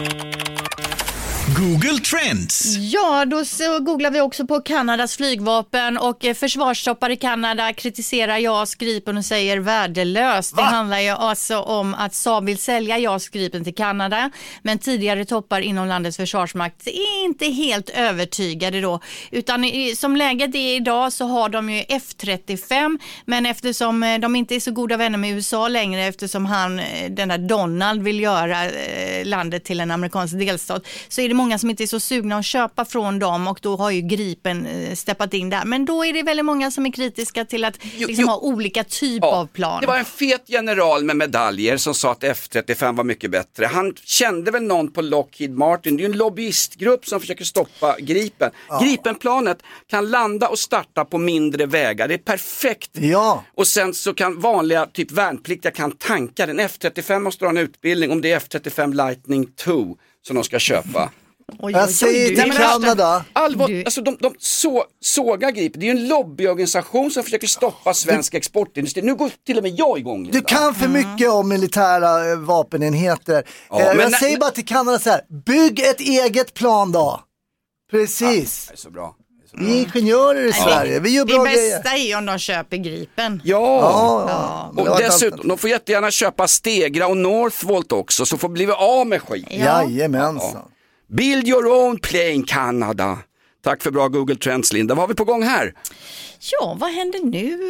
Google Trends. Ja, då så googlar vi också på Kanadas flygvapen och försvarstoppar i Kanada kritiserar JAS Gripen och säger värdelöst. Det handlar ju alltså om att Saab vill sälja JAS Gripen till Kanada, men tidigare toppar inom landets försvarsmakt är inte helt övertygade då, utan som läget är idag så har de ju F-35, men eftersom de inte är så goda vänner med USA längre, eftersom den där Donald vill göra landet till en amerikansk delstat, så är det många som inte är så sugna att köpa från dem och då har ju Gripen steppat in där. Men då är det väldigt många som är kritiska till att ha olika typ av plan. Det var en fet general med medaljer som sa att F-35 var mycket bättre. Han kände väl någon på Lockheed Martin. Det är ju en lobbyistgrupp som försöker stoppa Gripen. Gripenplanet kan landa och starta på mindre vägar. Det är perfekt. Ja. Och sen så kan vanliga typ värnpliktiga kan tanka den. F-35 måste ha en utbildning om det är F-35 Lightning 2 som de ska köpa. Jag säger till Kanada. Alltså de sågar Gripen. Det är ju en lobbyorganisation som försöker stoppa svensk exportindustri. Nu går till och med jag igång. Du kan för mycket om militära vapenenheter. Jag säger bara till Kanada så här: bygg ett eget plan då. Precis. Det är så bra. Vi är ingenjörer i Sverige. Vi gör bra grejer. Det bästa är om de köper Gripen. Ja. Och dessutom, de får jättegärna köpa Stegra och Northvolt också, så får bli av med skit. Jajamensan. Build your own plane, Kanada. Tack för bra Google Trends, Linda. Vad har vi på gång här? Ja, vad händer nu?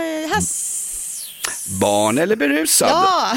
Barn eller berusad? Ja.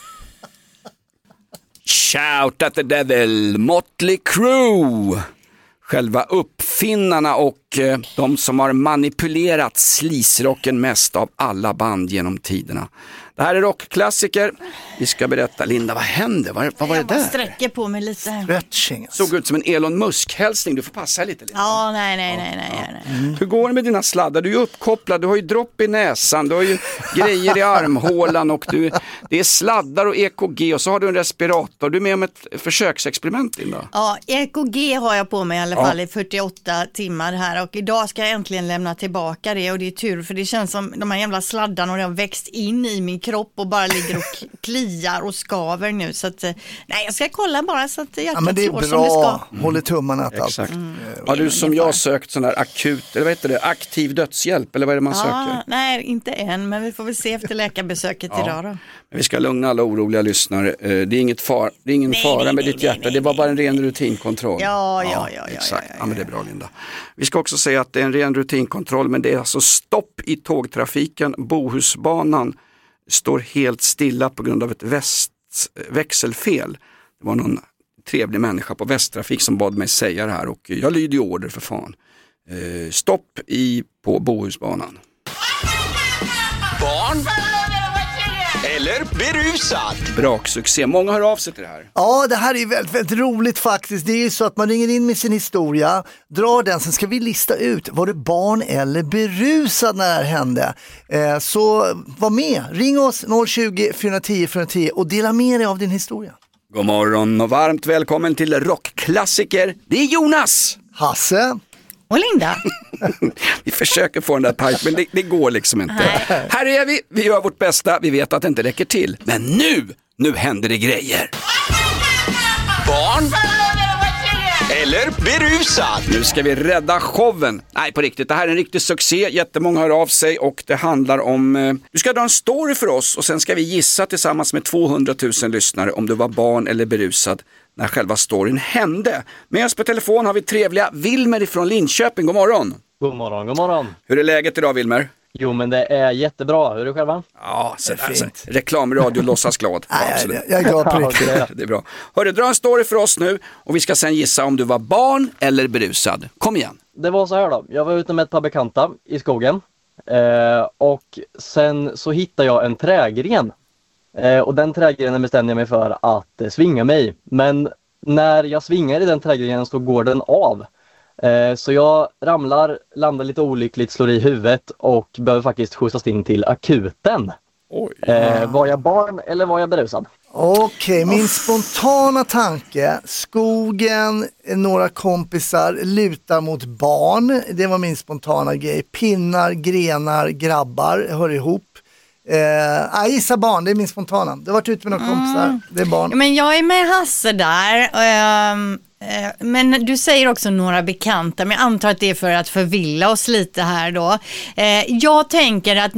Shout at the devil, Motley Crue. Själva uppfinnarna och de som har manipulerat sleaze-rocken mest av alla band genom tiderna. Det här är rockklassiker. Vi ska berätta. Linda, vad hände? Vad var det där? Jag sträcker på mig lite. Stretching. Såg ut som en Elon Musk-hälsning. Du får passa lite. Ja, nej. Hur går det med dina sladdar? Du är uppkopplad, du har ju dropp i näsan, du har ju grejer i armhålan och det är sladdar och EKG och så har du en respirator. Du är med om ett försöksexperiment, Linda. Ja, EKG har jag på mig i alla fall i 48 timmar här och idag ska jag äntligen lämna tillbaka det och det är tur för det känns som de här jävla sladdarna och de har växt in i min kropp och bara ligger och kliar och skaver nu så att nej, jag ska kolla bara så att hjärtat slår som det ska. Håller tummarna att exakt. Har du som jag sökt sån här akut, eller vad heter det, aktiv dödshjälp eller vad är det man söker? Nej, inte än, men vi får väl se efter läkarbesöket idag då. Vi ska lugna alla oroliga lyssnare. Det är ingen fara med ditt hjärta. Det var bara en ren rutinkontroll. Ja. Exakt. Ja, men det är bra, Linda. Vi ska också säga att det är en ren rutinkontroll, men det är alltså stopp i tågtrafiken. Bohusbanan står helt stilla på grund av ett växelfel. Det var någon trevlig människa på Västtrafik som bad mig säga det här och jag lyder order för fan. Stopp på Bohusbanan. Barn eller berusad? Braksuccé. Många hör av sig till det här. Ja, det här är väldigt, väldigt roligt faktiskt. Det är ju så att man ringer in med sin historia, drar den, sen ska vi lista ut, var du barn eller berusad när det här hände? Så var med, ring oss 020 410 410 och dela med dig av din historia. God morgon och varmt välkommen till rockklassiker. Det är Jonas, Hasse och Linda. Vi försöker få den där pipe, men det går liksom inte. Här är vi gör vårt bästa, vi vet att det inte räcker till. Men nu händer det grejer. Barn eller berusad? Nu ska vi rädda showen. Nej, på riktigt, det här är en riktig succé. Jättemånga hör av sig och det handlar om... Du ska dra en story för oss och sen ska vi gissa tillsammans med 200 000 lyssnare om du var barn eller berusad när själva storyn hände. Med oss på telefon har vi trevliga Wilmer från Linköping. God morgon. God morgon. Hur är läget idag, Wilmer? Jo, men det är jättebra. Hur är du själva? Ja, så det är fint. Reklamradio, låtsas glad. Nej, jag är glad på riktigt. Det är bra. Hörru, dra en story för oss nu och vi ska sen gissa om du var barn eller berusad. Kom igen. Det var så här då. Jag var ute med ett par bekanta i skogen. Och sen så hittade jag en trägren. Och den trägrenen bestämde jag mig för att svinga mig. Men när jag svingar i den trägrenen så går den av. Så jag landar lite olyckligt, slår i huvudet och behöver faktiskt skjutsas in till akuten. Var jag barn eller var jag berusad? Okej, min spontana tanke, skogen, några kompisar, lutar mot barn. Det var min spontana grej. Pinnar, grenar, grabbar hör ihop. Jag gissar barn, det är min spontana. Du har varit ute med några kompisar, det är barn. Men jag är med Hasse där. Men du säger också några bekanta, men jag antar att det är för att förvilla oss lite här då. Jag tänker att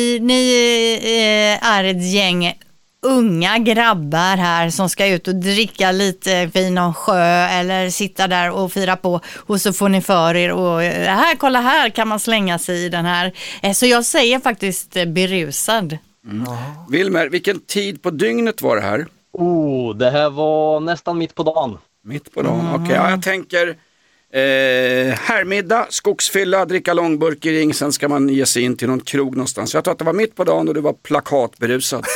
ni är ett gäng unga grabbar här som ska ut och dricka lite vid någon sjö eller sitta där och fira på och så får ni för er och kolla här kan man slänga sig i den här. Så jag säger faktiskt berusad. Wilmer, vilken tid på dygnet var det här? Det här var nästan mitt på dagen. Mitt på dagen, okej. Ja, jag tänker härmiddag, skogsfylla, dricka långburk i ring, sen ska man ge sig in till någon krog någonstans. Jag tror att det var mitt på dagen och du var plakatberusad.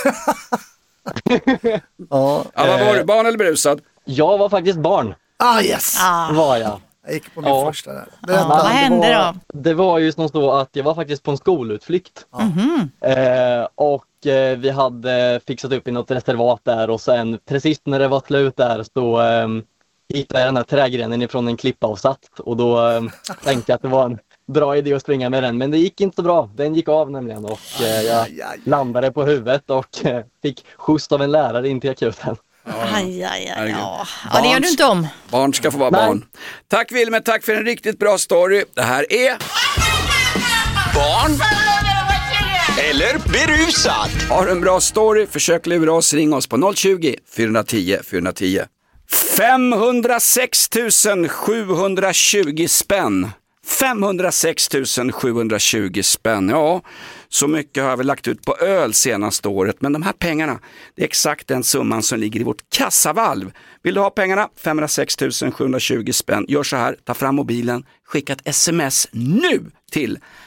Vad var du, barn eller berusad? Jag var faktiskt barn. Yes! Var jag. Jag gick på min första där. Vad hände då? Det var ju som så att jag var faktiskt på en skolutflykt. Och vi hade fixat upp i något reservat där och sen precis när det var slut där så hittade jag den här trägrenen ifrån en klippavsatt och då tänkte jag att det var en bra idé att springa med den, men det gick inte så bra. Den gick av nämligen och jag landade på huvudet och fick skjuts av en lärare in till akuten. Ja, det gör du inte om. Barn ska få vara barn. Tack Wilmer, tack för en riktigt bra story. Det här är barn eller berusad. Har en bra story, försök lura oss, ring oss på 020 410 410. 506 720 spänn. 506 720 spänn. Ja, så mycket har vi lagt ut på öl senaste året. Men de här pengarna, det är exakt den summan som ligger i vårt kassavalv. Vill du ha pengarna? 506 720 spänn. Gör så här, ta fram mobilen, skicka ett sms nu till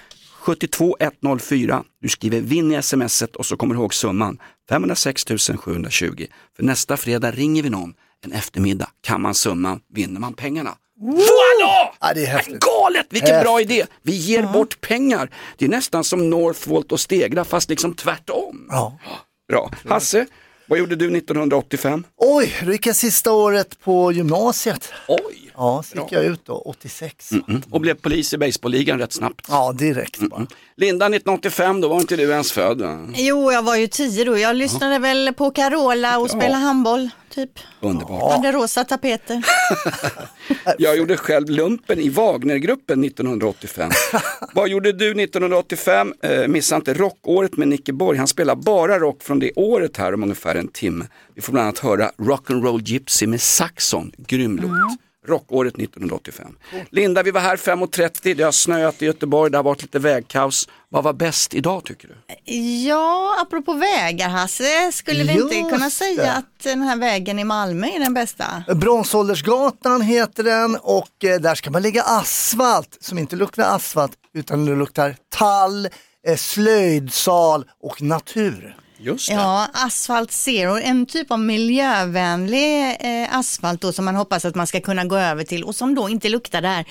72104. Du skriver vinn i smset och så kommer du ihåg summan 506 720. För nästa fredag ringer vi någon. En eftermiddag kan man summan, vinner man pengarna. Voilà! Ja, det är häftigt. Galet, vilken bra idé. Vi ger bort pengar. Det är nästan som Northvolt och Stegra fast liksom tvärtom. Ja. Bra. Hasse, vad gjorde du 1985? Oj, då gick jag sista året på gymnasiet. Oj. Ja, så gick jag ut då, 86. Och blev polis i baseballligan rätt snabbt. Ja, direkt bara. Linda, 1985, då var inte du ens född. Jo, jag var ju 10 då. Jag lyssnade väl på Carola och spelade handboll, typ. Underbart. Hade rosa tapeter. Jag gjorde själv lumpen i Wagnergruppen 1985. Vad gjorde du 1985? Missa inte rockåret med Nicke Borg. Han spelar bara rock från det året här om ungefär en timme. Vi får bland annat höra Rock'n'Roll Gypsy med Saxon. Grym låt. Rockåret 1985. Linda, vi var här 5.30. Det har snöat i Göteborg. Det har varit lite vägkaos. Vad var bäst idag tycker du? Ja, apropå vägar, Hasse, skulle vi inte kunna säga att den här vägen i Malmö är den bästa? Bronsåldersgatan heter den och där ska man lägga asfalt som inte luktar asfalt utan det luktar tall, slöjdsal och natur. Just det. Ja, Asphalt Zero, en typ av miljövänlig asfalt då, som man hoppas att man ska kunna gå över till och som då inte luktar där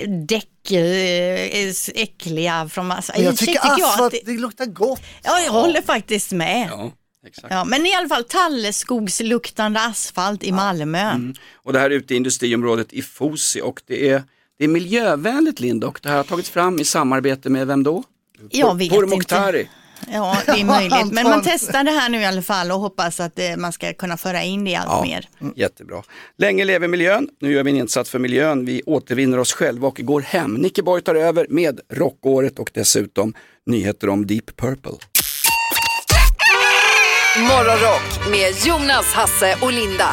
äckliga från jag tycker asfalt, det luktar gott. Ja, jag håller faktiskt med. Ja. Exakt. Ja, men i alla fall Talleskogsluktande asfalt i Malmö. Och det här ute i industriområdet i Fosie och det är miljövänligt, Linda, och det här har tagits fram i samarbete med vem då? Jag vet inte. Ja, det är möjligt. Men man testar det här nu i alla fall och hoppas att man ska kunna föra in det allt mer. Jättebra. Länge lever miljön. Nu gör vi en insats för miljön. Vi återvinner oss själva och går hem. Nicke Borg tar över med rockåret och dessutom nyheter om Deep Purple. Morgonrock med Jonas, Hasse och Linda.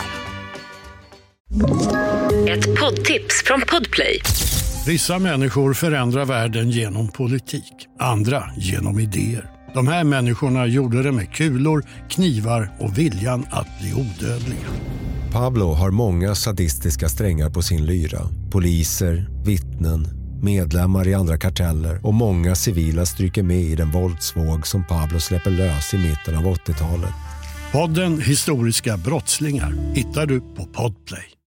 Ett poddtips från Podplay. Vissa människor förändrar världen genom politik. Andra genom idéer. De här människorna gjorde det med kulor, knivar och viljan att bli odödliga. Pablo har många sadistiska strängar på sin lyra. Poliser, vittnen, medlemmar i andra karteller och många civila stryker med i den våldsvåg som Pablo släpper lös i mitten av 80-talet. Podden Historiska brottslingar hittar du på Podplay.